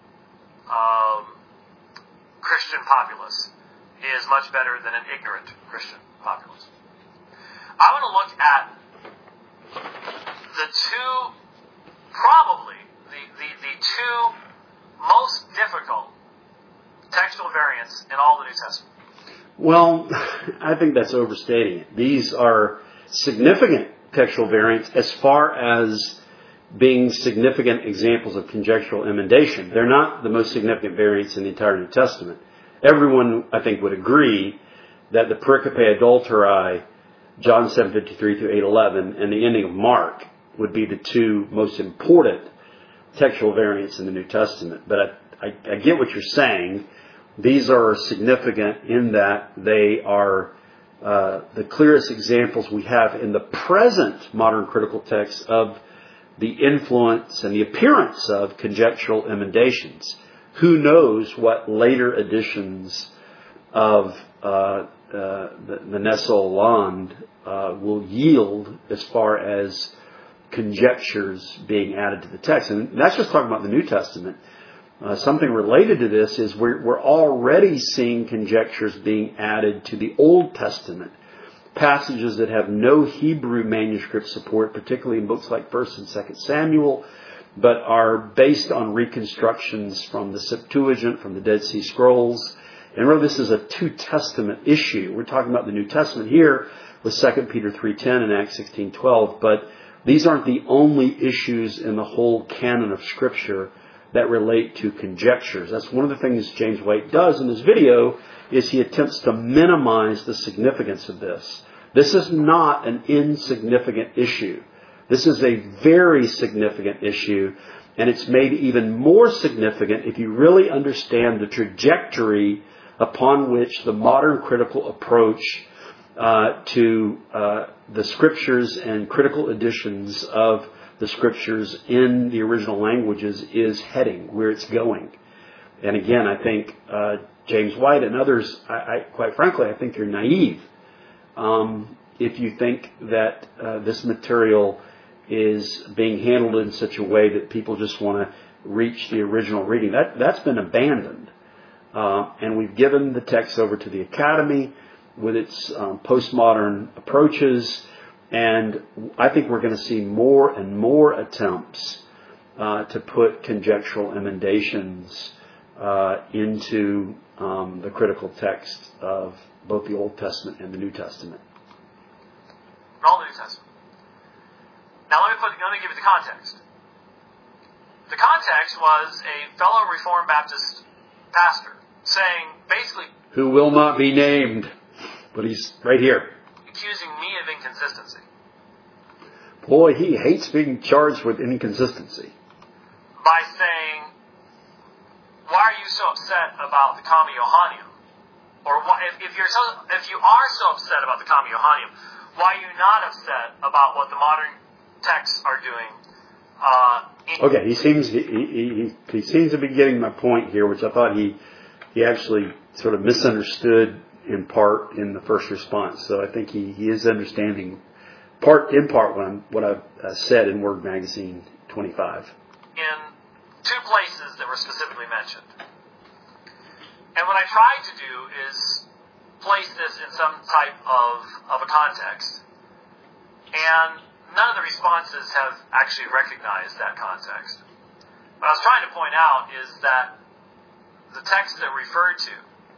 Christian populace is much better than an ignorant Christian populace. I want to look at the two, probably the two most difficult textual variants in all the New Testament. Well, I think that's overstating it. These are significant textual variants as far as being significant examples of conjectural emendation. They're not the most significant variants in the entire New Testament. Everyone, I think, would agree that the pericope adulterae, John 7:53 through 8:11, and the ending of Mark would be the two most important textual variants in the New Testament. But I get what you're saying. These are significant in that they are the clearest examples we have in the present modern critical text of the influence and the appearance of conjectural emendations. Who knows what later editions of the Nestle Land will yield as far as conjectures being added to the text. And that's just talking about the New Testament. Something related to this is we're already seeing conjectures being added to the Old Testament. Passages that have no Hebrew manuscript support, particularly in books like 1st and 2nd Samuel, but are based on reconstructions from the Septuagint, from the Dead Sea Scrolls. And really this is a two Testament issue. We're talking about the New Testament here with 2 Peter 3:10 and Acts 16:12, but these aren't the only issues in the whole canon of Scripture that relate to conjectures. That's one of the things James White does in this video, is he attempts to minimize the significance of this. This is not an insignificant issue. This is a very significant issue, and it's made even more significant if you really understand the trajectory upon which the modern critical approach to the Scriptures and critical editions of the Scriptures in the original languages is heading, where it's going. And again, I think James White and others, I quite frankly, I think you're naive if you think that this material is being handled in such a way that people just want to reach the original reading. That's been abandoned. And we've given the text over to the Academy with its postmodern approaches. And I think we're going to see more and more attempts to put conjectural emendations into the critical text of both the Old Testament and the New Testament. All the New Testament. Now let me give you the context. The context was a fellow Reformed Baptist pastor saying, basically who will not be named, but he's right here. Accusing me of inconsistency. Boy, he hates being charged with inconsistency. By saying, why are you so upset about the Comma Johannium? Or why, if you are so upset about the Comma Johannium, why are you not upset about what the modern texts are doing? Okay, he seems to be getting my point here, which I thought he actually sort of misunderstood in part in the first response. So I think he is understanding in part what I've said in Word Magazine 25. In two places that were specifically mentioned. And what I tried to do is place this in some type of a context. And none of the responses have actually recognized that context. What I was trying to point out is that the texts that are referred to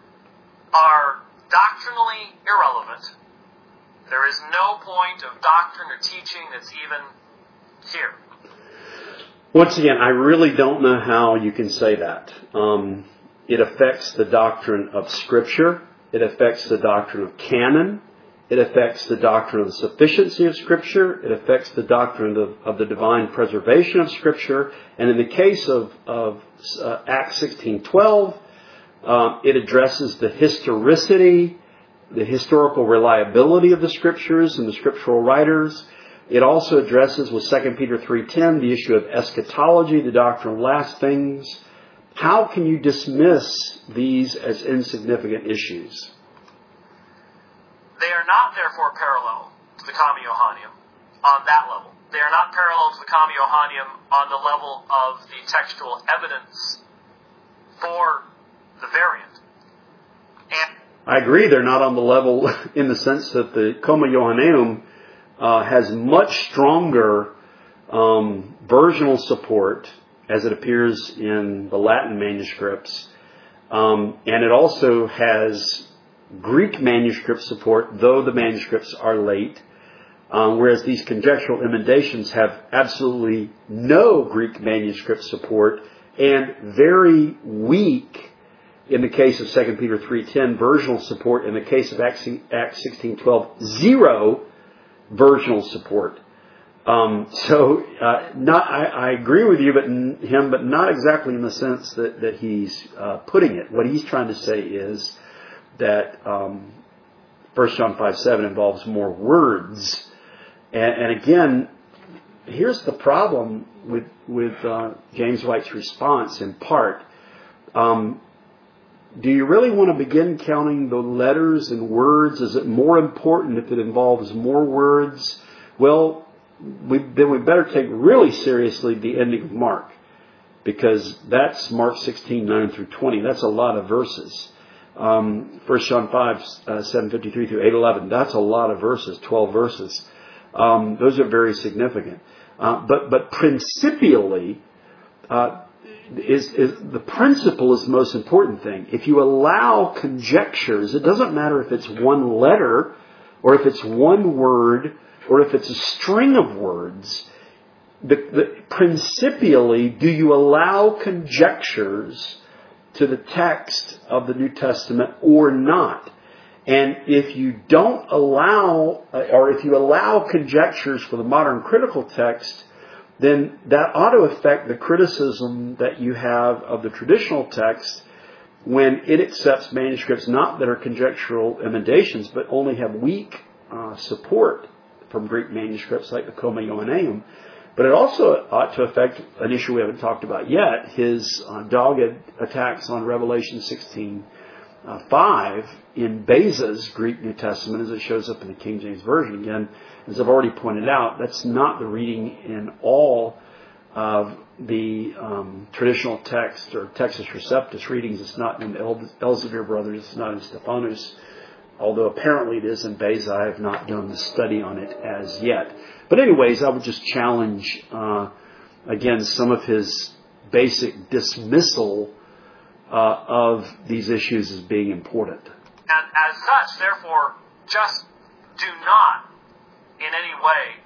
are doctrinally irrelevant. There is no point of doctrine or teaching that's even here. Once again, I really don't know how you can say that. It affects the doctrine of Scripture. It affects the doctrine of canon. It affects the doctrine of the sufficiency of Scripture. It affects the doctrine of the divine preservation of Scripture. And in the case of Acts 16:12, it addresses the historicity, the historical reliability of the Scriptures and the scriptural writers. It also addresses, with 2 Peter 3:10, the issue of eschatology, the doctrine of last things. How can you dismiss these as insignificant issues? They are not, therefore, parallel to the Comma Johannium on that level. They are not parallel to the Comma Johannium on the level of the textual evidence for the variant. And I agree they're not on the level in the sense that the Comma Johanneum has much stronger versional support as it appears in the Latin manuscripts. And it also has Greek manuscript support, though the manuscripts are late. Whereas these conjectural emendations have absolutely no Greek manuscript support and very weak, in the case of 2 Peter 3:10, versional support. In the case of Acts 16:12, zero versional support. I agree with you, but not exactly in the sense that he's putting it. What he's trying to say is that 1 John 5:7 involves more words. And again, here's the problem with James White's response in part. Do you really want to begin counting the letters and words? Is it more important if it involves more words? Well, then we better take really seriously the ending of Mark, because that's Mark 16:9 through 20. That's a lot of verses. 1 John 5, 7:53 through 8:11. That's a lot of verses, 12 verses. Those are very significant. But principially, the principle is the most important thing. If you allow conjectures, it doesn't matter if it's one letter or if it's one word or if it's a string of words. Principially, do you allow conjectures to the text of the New Testament or not? And if you don't allow, or if you allow conjectures for the modern critical text, then that ought to affect the criticism that you have of the traditional text when it accepts manuscripts not that are conjectural emendations, but only have weak support from Greek manuscripts like the Comma Johanneum. But it also ought to affect an issue we haven't talked about yet, his dogged attacks on Revelation 16:5 in Beza's Greek New Testament as it shows up in the King James Version. Again, as I've already pointed out, that's not the reading in all of the traditional text or Textus Receptus readings. It's not in Elzevir Brothers. It's not in Stephanus, although apparently it is in Beza. I have not done the study on it as yet. But anyways, I would just challenge, again, some of his basic dismissal of these issues as being important. And as such, therefore, just do not in any way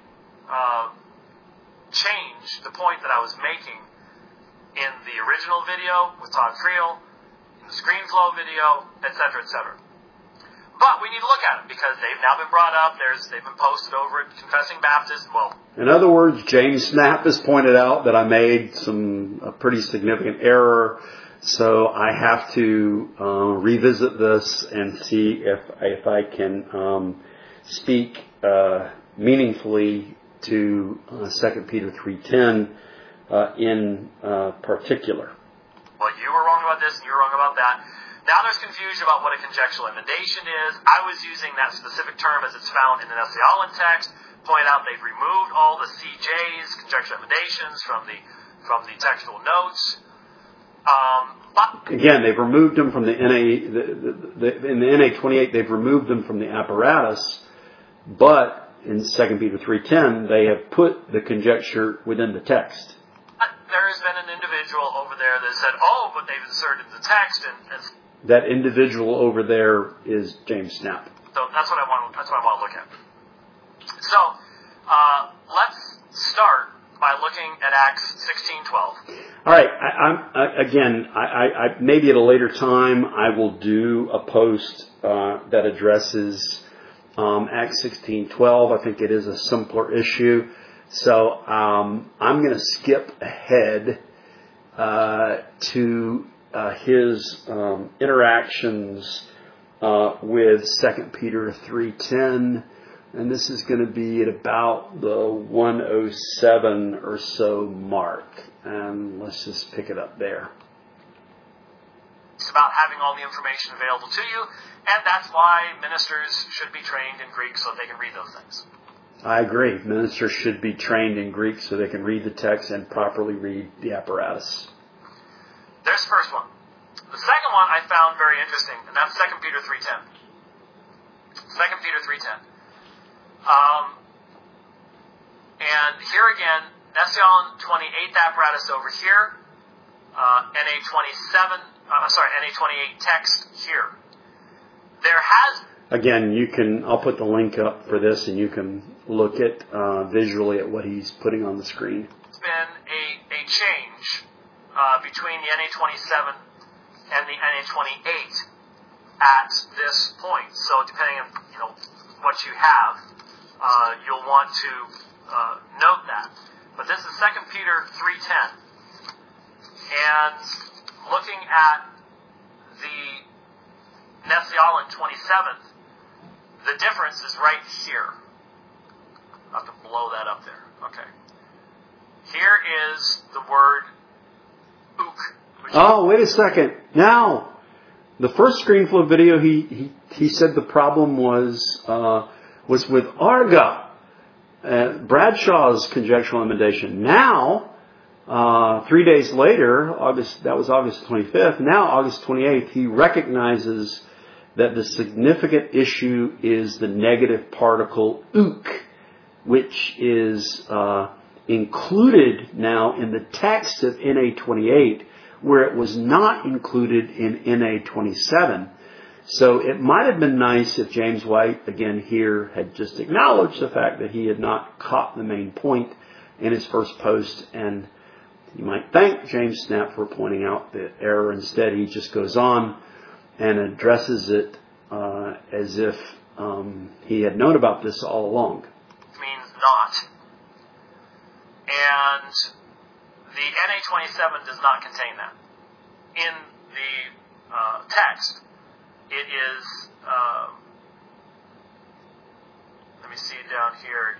change the point that I was making in the original video with Todd Friel, in the ScreenFlow video, etc., etc. But we need to look at them because they've now been brought up. They've been posted over at Confessing Baptist. Well, in other words, James Snap has pointed out that I made a pretty significant error, so I have to revisit this and see if I can speak meaningfully to 2 Peter 3:10 in particular. Well, you were wrong about this and you were wrong about that. Now there's confusion about what a conjectural emendation is. I was using that specific term as it's found in the Nestle-Aland text. Point out they've removed all the CJs, conjectural emendations, from the textual notes. Again, they've removed them from the NA. In the NA28, they've removed them from the apparatus, but in 2 Peter 3:10, they have put the conjecture within the text. There has been an individual over there that said, "Oh, but they've inserted the text," and that individual over there is James Snap. So that's what I want. That's what I want to look at. So let's start by looking at Acts 16:12. All right. I maybe at a later time I will do a post that addresses Acts 16:12. I think it is a simpler issue. So I'm going to skip ahead to his interactions with 2 Peter 3:10, and this is going to be at about the 107 or so mark. And let's just pick it up there. It's about having all the information available to you, and that's why ministers should be trained in Greek so they can read those things. I agree. Ministers should be trained in Greek so they can read the text and properly read the apparatus. There's the first one. The second one I found very interesting, and that's 2 Peter 3:10. 2 Peter 3:10. And here again, Nestle-Aland 28th apparatus over here, NA28 text here. There has... Again, I'll put the link up for this and you can look at visually at what he's putting on the screen. It's been a change between the NA27 and the NA28 at this point. So depending on what you have, you'll want to note that. But this is 2 Peter 3:10. And looking at the Nestle-Aland 27th, the difference is right here. I'll have to blow that up there. Okay. Here is the word ook. Oh, wait a second. Now, the first ScreenFlow video, he said the problem was with Arga, Bradshaw's conjectural emendation. Now, 3 days later, that was August 25th. Now, August 28th, he recognizes that the significant issue is the negative particle ook, which is included now in the text of NA28, where it was not included in NA27. So it might have been nice if James White, again here, had just acknowledged the fact that he had not caught the main point in his first post, and you might thank James Snap for pointing out the error. Instead, he just goes on and addresses it as if he had known about this all along. Means not. And the NA27 does not contain that. In the text, it is, let me see down here,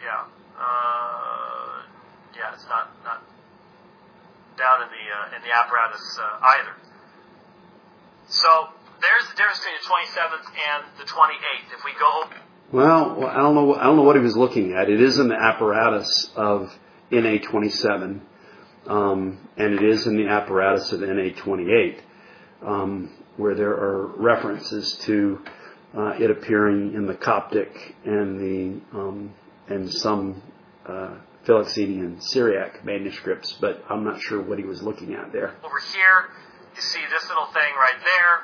it's not down in the apparatus either. So there's the difference between the 27th and the 28th. If we go... Well, I don't know what he was looking at. It is in the apparatus of NA27, and it is in the apparatus of NA28, where there are references to it appearing in the Coptic and some Philoxenian Syriac manuscripts, but I'm not sure what he was looking at there. Over here, you see this little thing right there,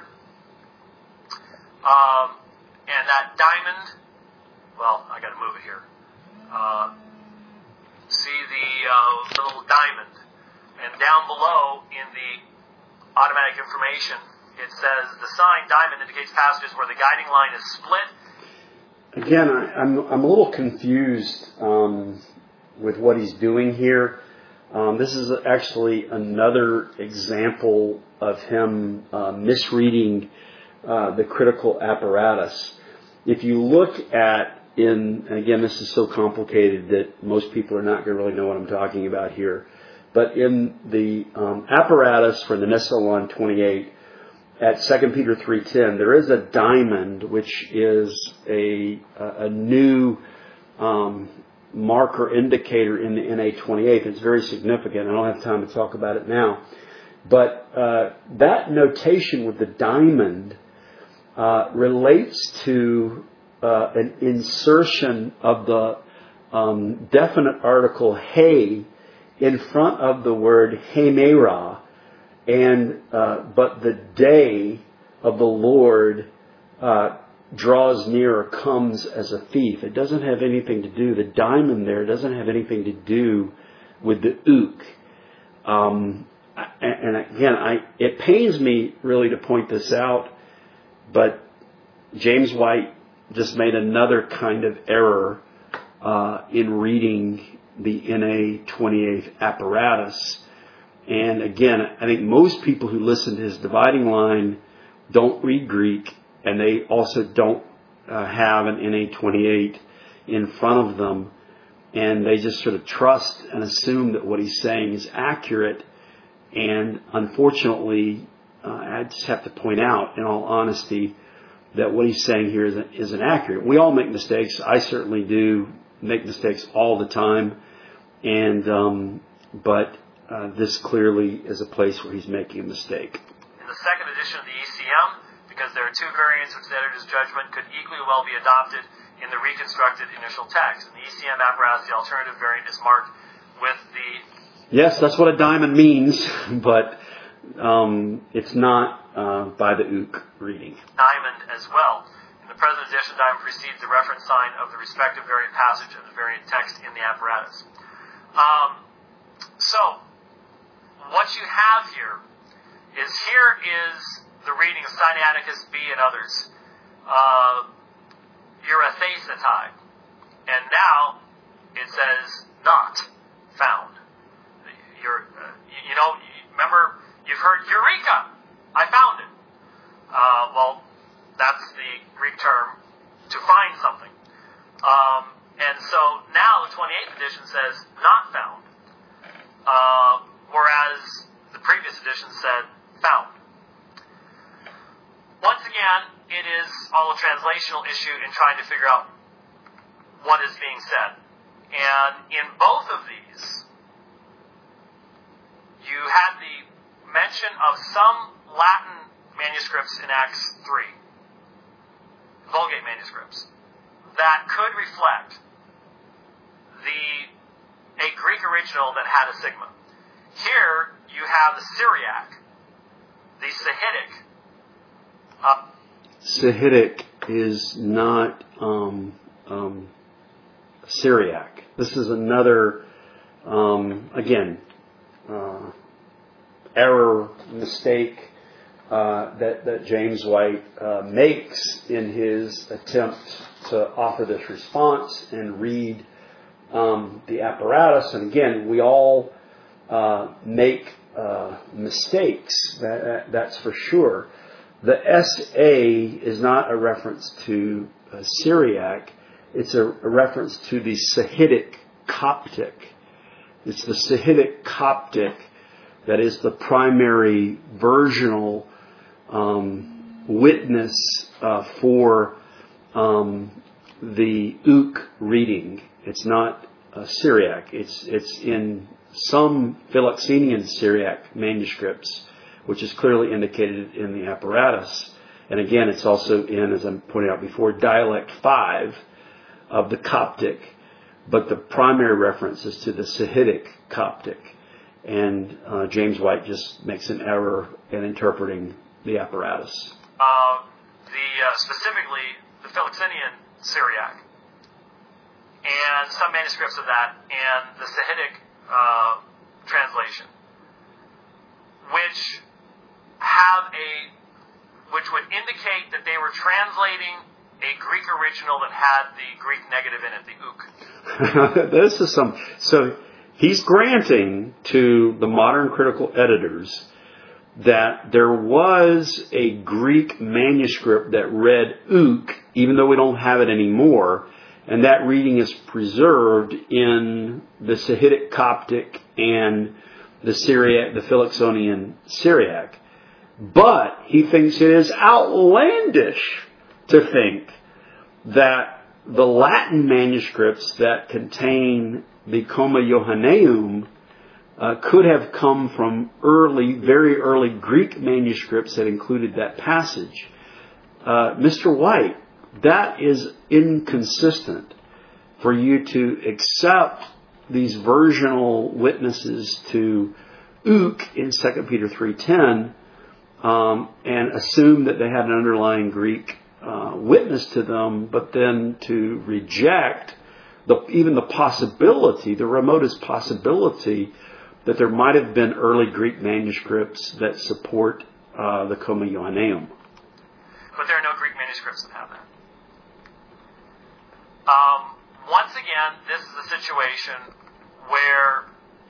and that diamond. Well, I got to move it here. See the little diamond, and down below in the automatic information it says the sign diamond indicates passages where the guiding line is split. Again, I'm a little confused with what he's doing here. This is actually another example of him misreading the critical apparatus. If you look at and again, this is so complicated that most people are not going to really know what I'm talking about here. But in the apparatus for the Nessalon 28 at 2 Peter 3:10, there is a diamond, which is a new marker indicator in the NA28. It's very significant. I don't have time to talk about it now. But that notation with the diamond relates to an insertion of the definite article he in front of the word hemera, and but the day of the Lord draws near or comes as a thief. It doesn't have anything to do, the diamond there doesn't have anything to do with the ook. And again, it pains me really to point this out, but James White just made another kind of error in reading the NA28 apparatus. And again, I think most people who listen to his dividing line don't read Greek, and they also don't have an NA28 in front of them, and they just sort of trust and assume that what he's saying is accurate. And unfortunately, I just have to point out, in all honesty, that what he's saying here isn't accurate. We all make mistakes. I certainly do make mistakes all the time, and but this clearly is a place where he's making a mistake. In the second edition of the ECM, because there are two variants which the editor's judgment could equally well be adopted in the reconstructed initial text. In the ECM apparatus, the alternative variant is marked with the... Yes, that's what a diamond means, but it's not by the ook reading. Diamond as well. In the present edition, diamond precedes the reference sign of the respective variant passage of the variant text in the apparatus. So, what you have here is the reading of Sinaiticus B and others, Eurythesetai, and now it says not found. Remember, you've heard Eureka! I found it. Well, that's the Greek term to find something. And so now the 28th edition says not found, whereas the previous edition said found. Once again, it is all a translational issue in trying to figure out what is being said. And in both of these, you had the mention of some Latin manuscripts in Acts 3, Vulgate manuscripts, that could reflect a Greek original that had a sigma. Here you have the Syriac, the Sahidic. Sahidic is not Syriac. This is another, error, mistake that James White makes in his attempt to offer this response and read the apparatus. And again, we all make mistakes, that's for sure. The SA is not a reference to Syriac. It's a reference to the Sahidic Coptic. It's the Sahidic Coptic that is the primary versional witness for the ook reading. It's not Syriac. It's in some Philoxenian Syriac manuscripts, which is clearly indicated in the apparatus. And again, it's also in, as I pointed out before, dialect 5 of the Coptic. But the primary reference is to the Sahidic Coptic. And James White just makes an error in interpreting the apparatus. Specifically, the Philoxenian Syriac, and some manuscripts of that, and the Sahidic translation, which have a which would indicate that they were translating a Greek original that had the Greek negative in it, the ook. So he's granting to the modern critical editors that there was a Greek manuscript that read ook, even though we don't have it anymore, and that reading is preserved in the Sahidic Coptic and the Syriac, the Philoxonian Syriac. But he thinks it is outlandish to think that the Latin manuscripts that contain the Comma Johanneum could have come from very early Greek manuscripts that included that passage. Mr. White, that is inconsistent for you to accept these versional witnesses to ook in 2 Peter 3:10 and assume that they had an underlying Greek witness to them, but then to reject even the possibility, the remotest possibility, that there might have been early Greek manuscripts that support the Comma Johanneum. But there are no Greek manuscripts that have that. Once again, this is a situation where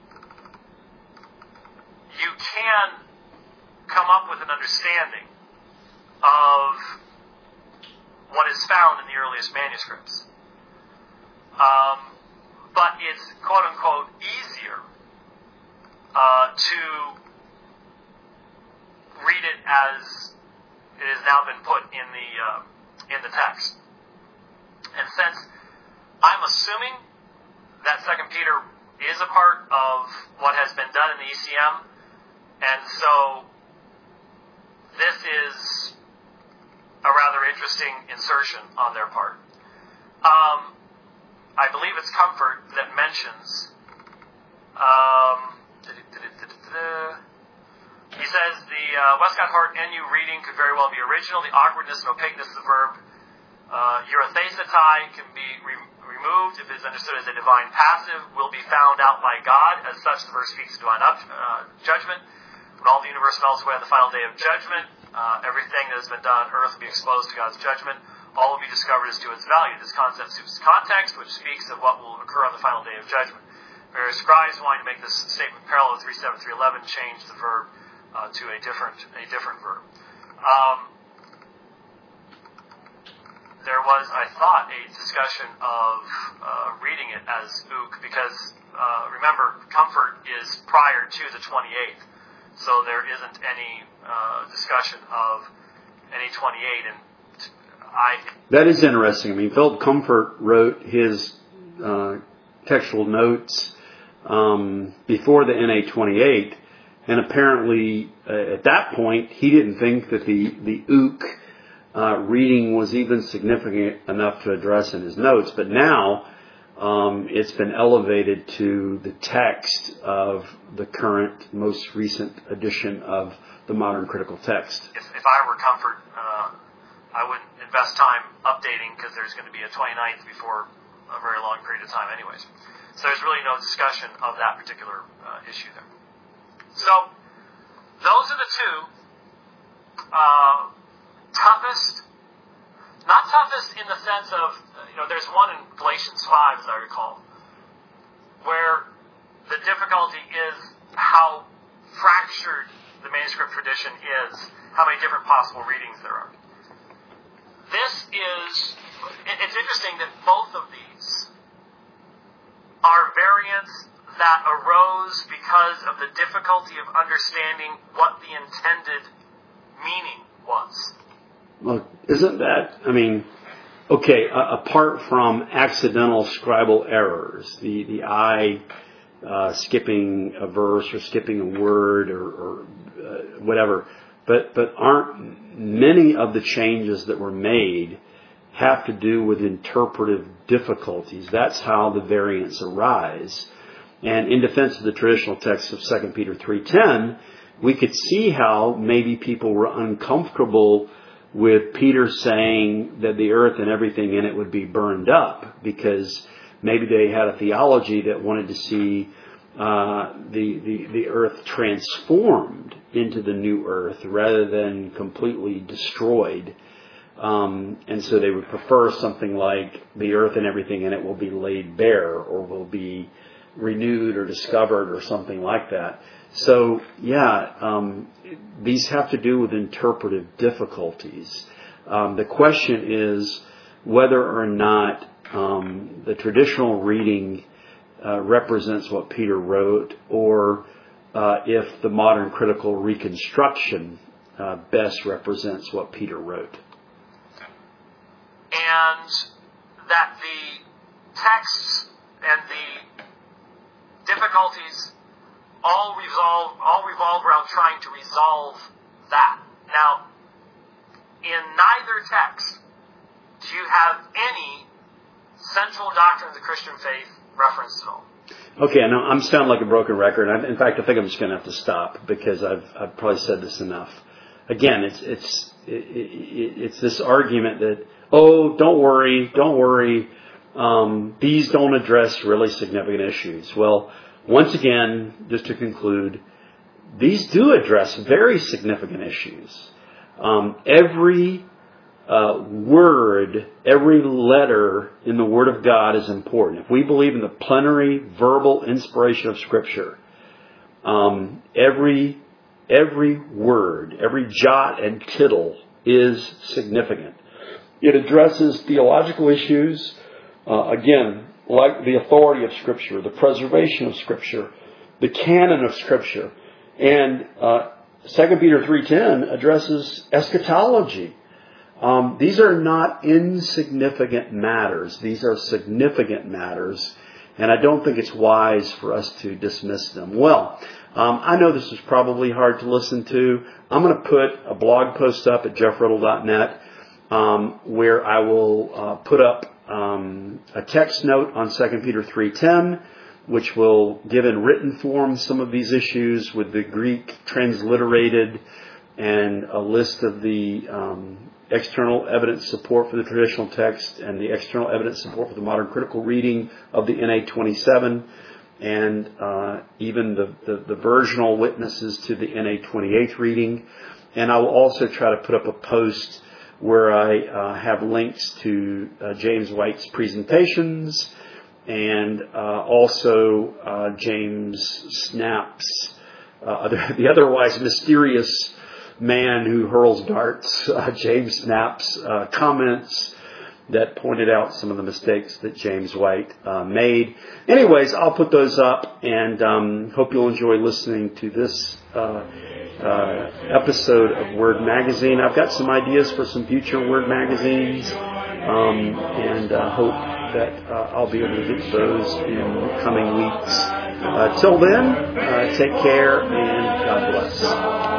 you can come up with an understanding of what is found in the earliest manuscripts. But it's quote-unquote easier to read it as it has now been put in the text. And since I'm assuming that 2 Peter is a part of what has been done in the ECM, and so this is a rather interesting insertion on their part. I believe it's Comfort that mentions he says the Westcott Hart NU reading could very well be original. The awkwardness and opaqueness of the verb eurythesetai can be removed if it is understood as a divine passive, will be found out by God. As such, the verse speaks of divine judgment. When all the universe melts away on the final day of judgment, everything that has been done on earth will be exposed to God's judgment. All will be discovered as to its value. This concept suits context, which speaks of what will occur on the final day of judgment. Various scribes wanting to make this statement parallel with 3:7, 3:11 change the verb to a different verb. There was, I thought, a discussion of reading it as ook because remember, Comfort is prior to the 28th, so there isn't any discussion of any 28. And that is interesting. I mean, Philip Comfort wrote his textual notes before the NA 28, and apparently at that point he didn't think that the ook reading was even significant enough to address in his notes. But now it's been elevated to the text of the current, most recent edition of the Modern Critical Text. If I were Comfort, I wouldn't invest time updating because there's going to be a 29th before a very long period of time anyways. So there's really no discussion of that particular issue there. So those are the two toughest, not toughest in the sense of, there's one in Galatians 5, as I recall, where the difficulty is how fractured the manuscript tradition is, how many different possible readings there are. It's interesting that both of these are variants that arose because of the difficulty of understanding what the intended meaning was. Well, isn't that, okay, apart from accidental scribal errors, the eye skipping a verse or skipping a word or whatever, but aren't many of the changes that were made have to do with interpretive difficulties? That's how the variants arise. And in defense of the traditional text of 2 Peter 3:10, we could see how maybe people were uncomfortable with Peter saying that the earth and everything in it would be burned up, because maybe they had a theology that wanted to see the earth transformed into the new earth rather than completely destroyed. And so they would prefer something like the earth and everything in it will be laid bare or will be renewed or discovered or something like that. So, these have to do with interpretive difficulties. The question is whether or not the traditional reading represents what Peter wrote, or if the modern critical reconstruction best represents what Peter wrote. And that the texts and the difficulties all revolve around trying to resolve that. Now, in neither text do you have any central doctrine of the Christian faith referenced at all. Okay, I know I'm sounding like a broken record. In fact, I think I'm just going to have to stop because I've probably said this enough. Again, it's this argument that, don't worry, these don't address really significant issues. Well, once again, just to conclude, these do address very significant issues. Every word, every letter in the Word of God is important. If we believe in the plenary verbal inspiration of Scripture, every word, every jot and tittle is significant. It addresses theological issues, again, like the authority of Scripture, the preservation of Scripture, the canon of Scripture. And 2 Peter 3:10 addresses eschatology. These are not insignificant matters. These are significant matters. And I don't think it's wise for us to dismiss them. Well, I know this is probably hard to listen to. I'm going to put a blog post up at jeffriddle.net where I will put up a text note on 2 Peter 3:10, which will give in written form some of these issues with the Greek transliterated and a list of the external evidence support for the traditional text and the external evidence support for the modern critical reading of the NA27 and even the versional witnesses to the NA28 reading. And I will also try to put up a post where I have links to James White's presentations and also James Snapp's, the otherwise mysterious man who hurls darts, James Snapp's comments that pointed out some of the mistakes that James White made. Anyways, I'll put those up and hope you'll enjoy listening to this episode of Word Magazine. I've got some ideas for some future Word magazines and hope that I'll be able to get those in the coming weeks. Till then, take care and God bless.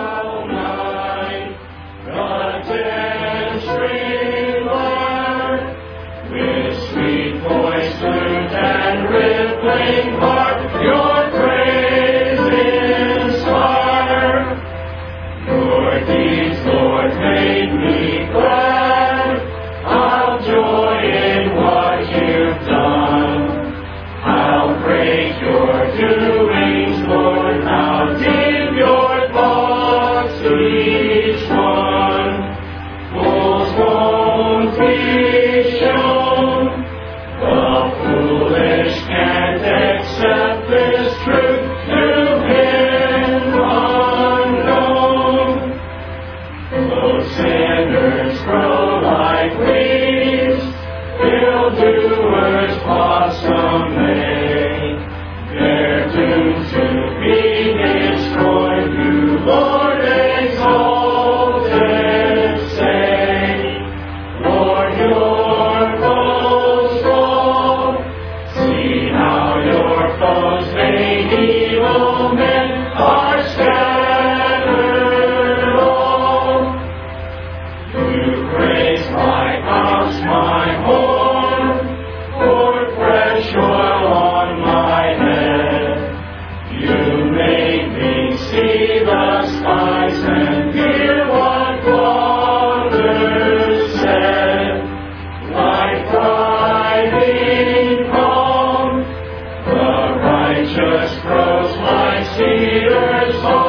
With sweet voice, flute, and rippling harp, your praise inspire. Your deeds, Lord, make me glad. I'll joy in what you've done. I'll praise your doings, Lord. I'll give your thoughts to each one. Fools won't be shown. The foolish can't accept this truth to him unknown. Though sinners grow like weeds, ill-doers blossom they. They're doomed to be destroyed. You, Lord, exalted say, Lord, your foes fall. See how your foes made evil men are scattered all. You praise my house, my horn, pour fresh oil on my head. You made me see the skies and hear what waters said. Like driving calm, the righteous grows like cedars.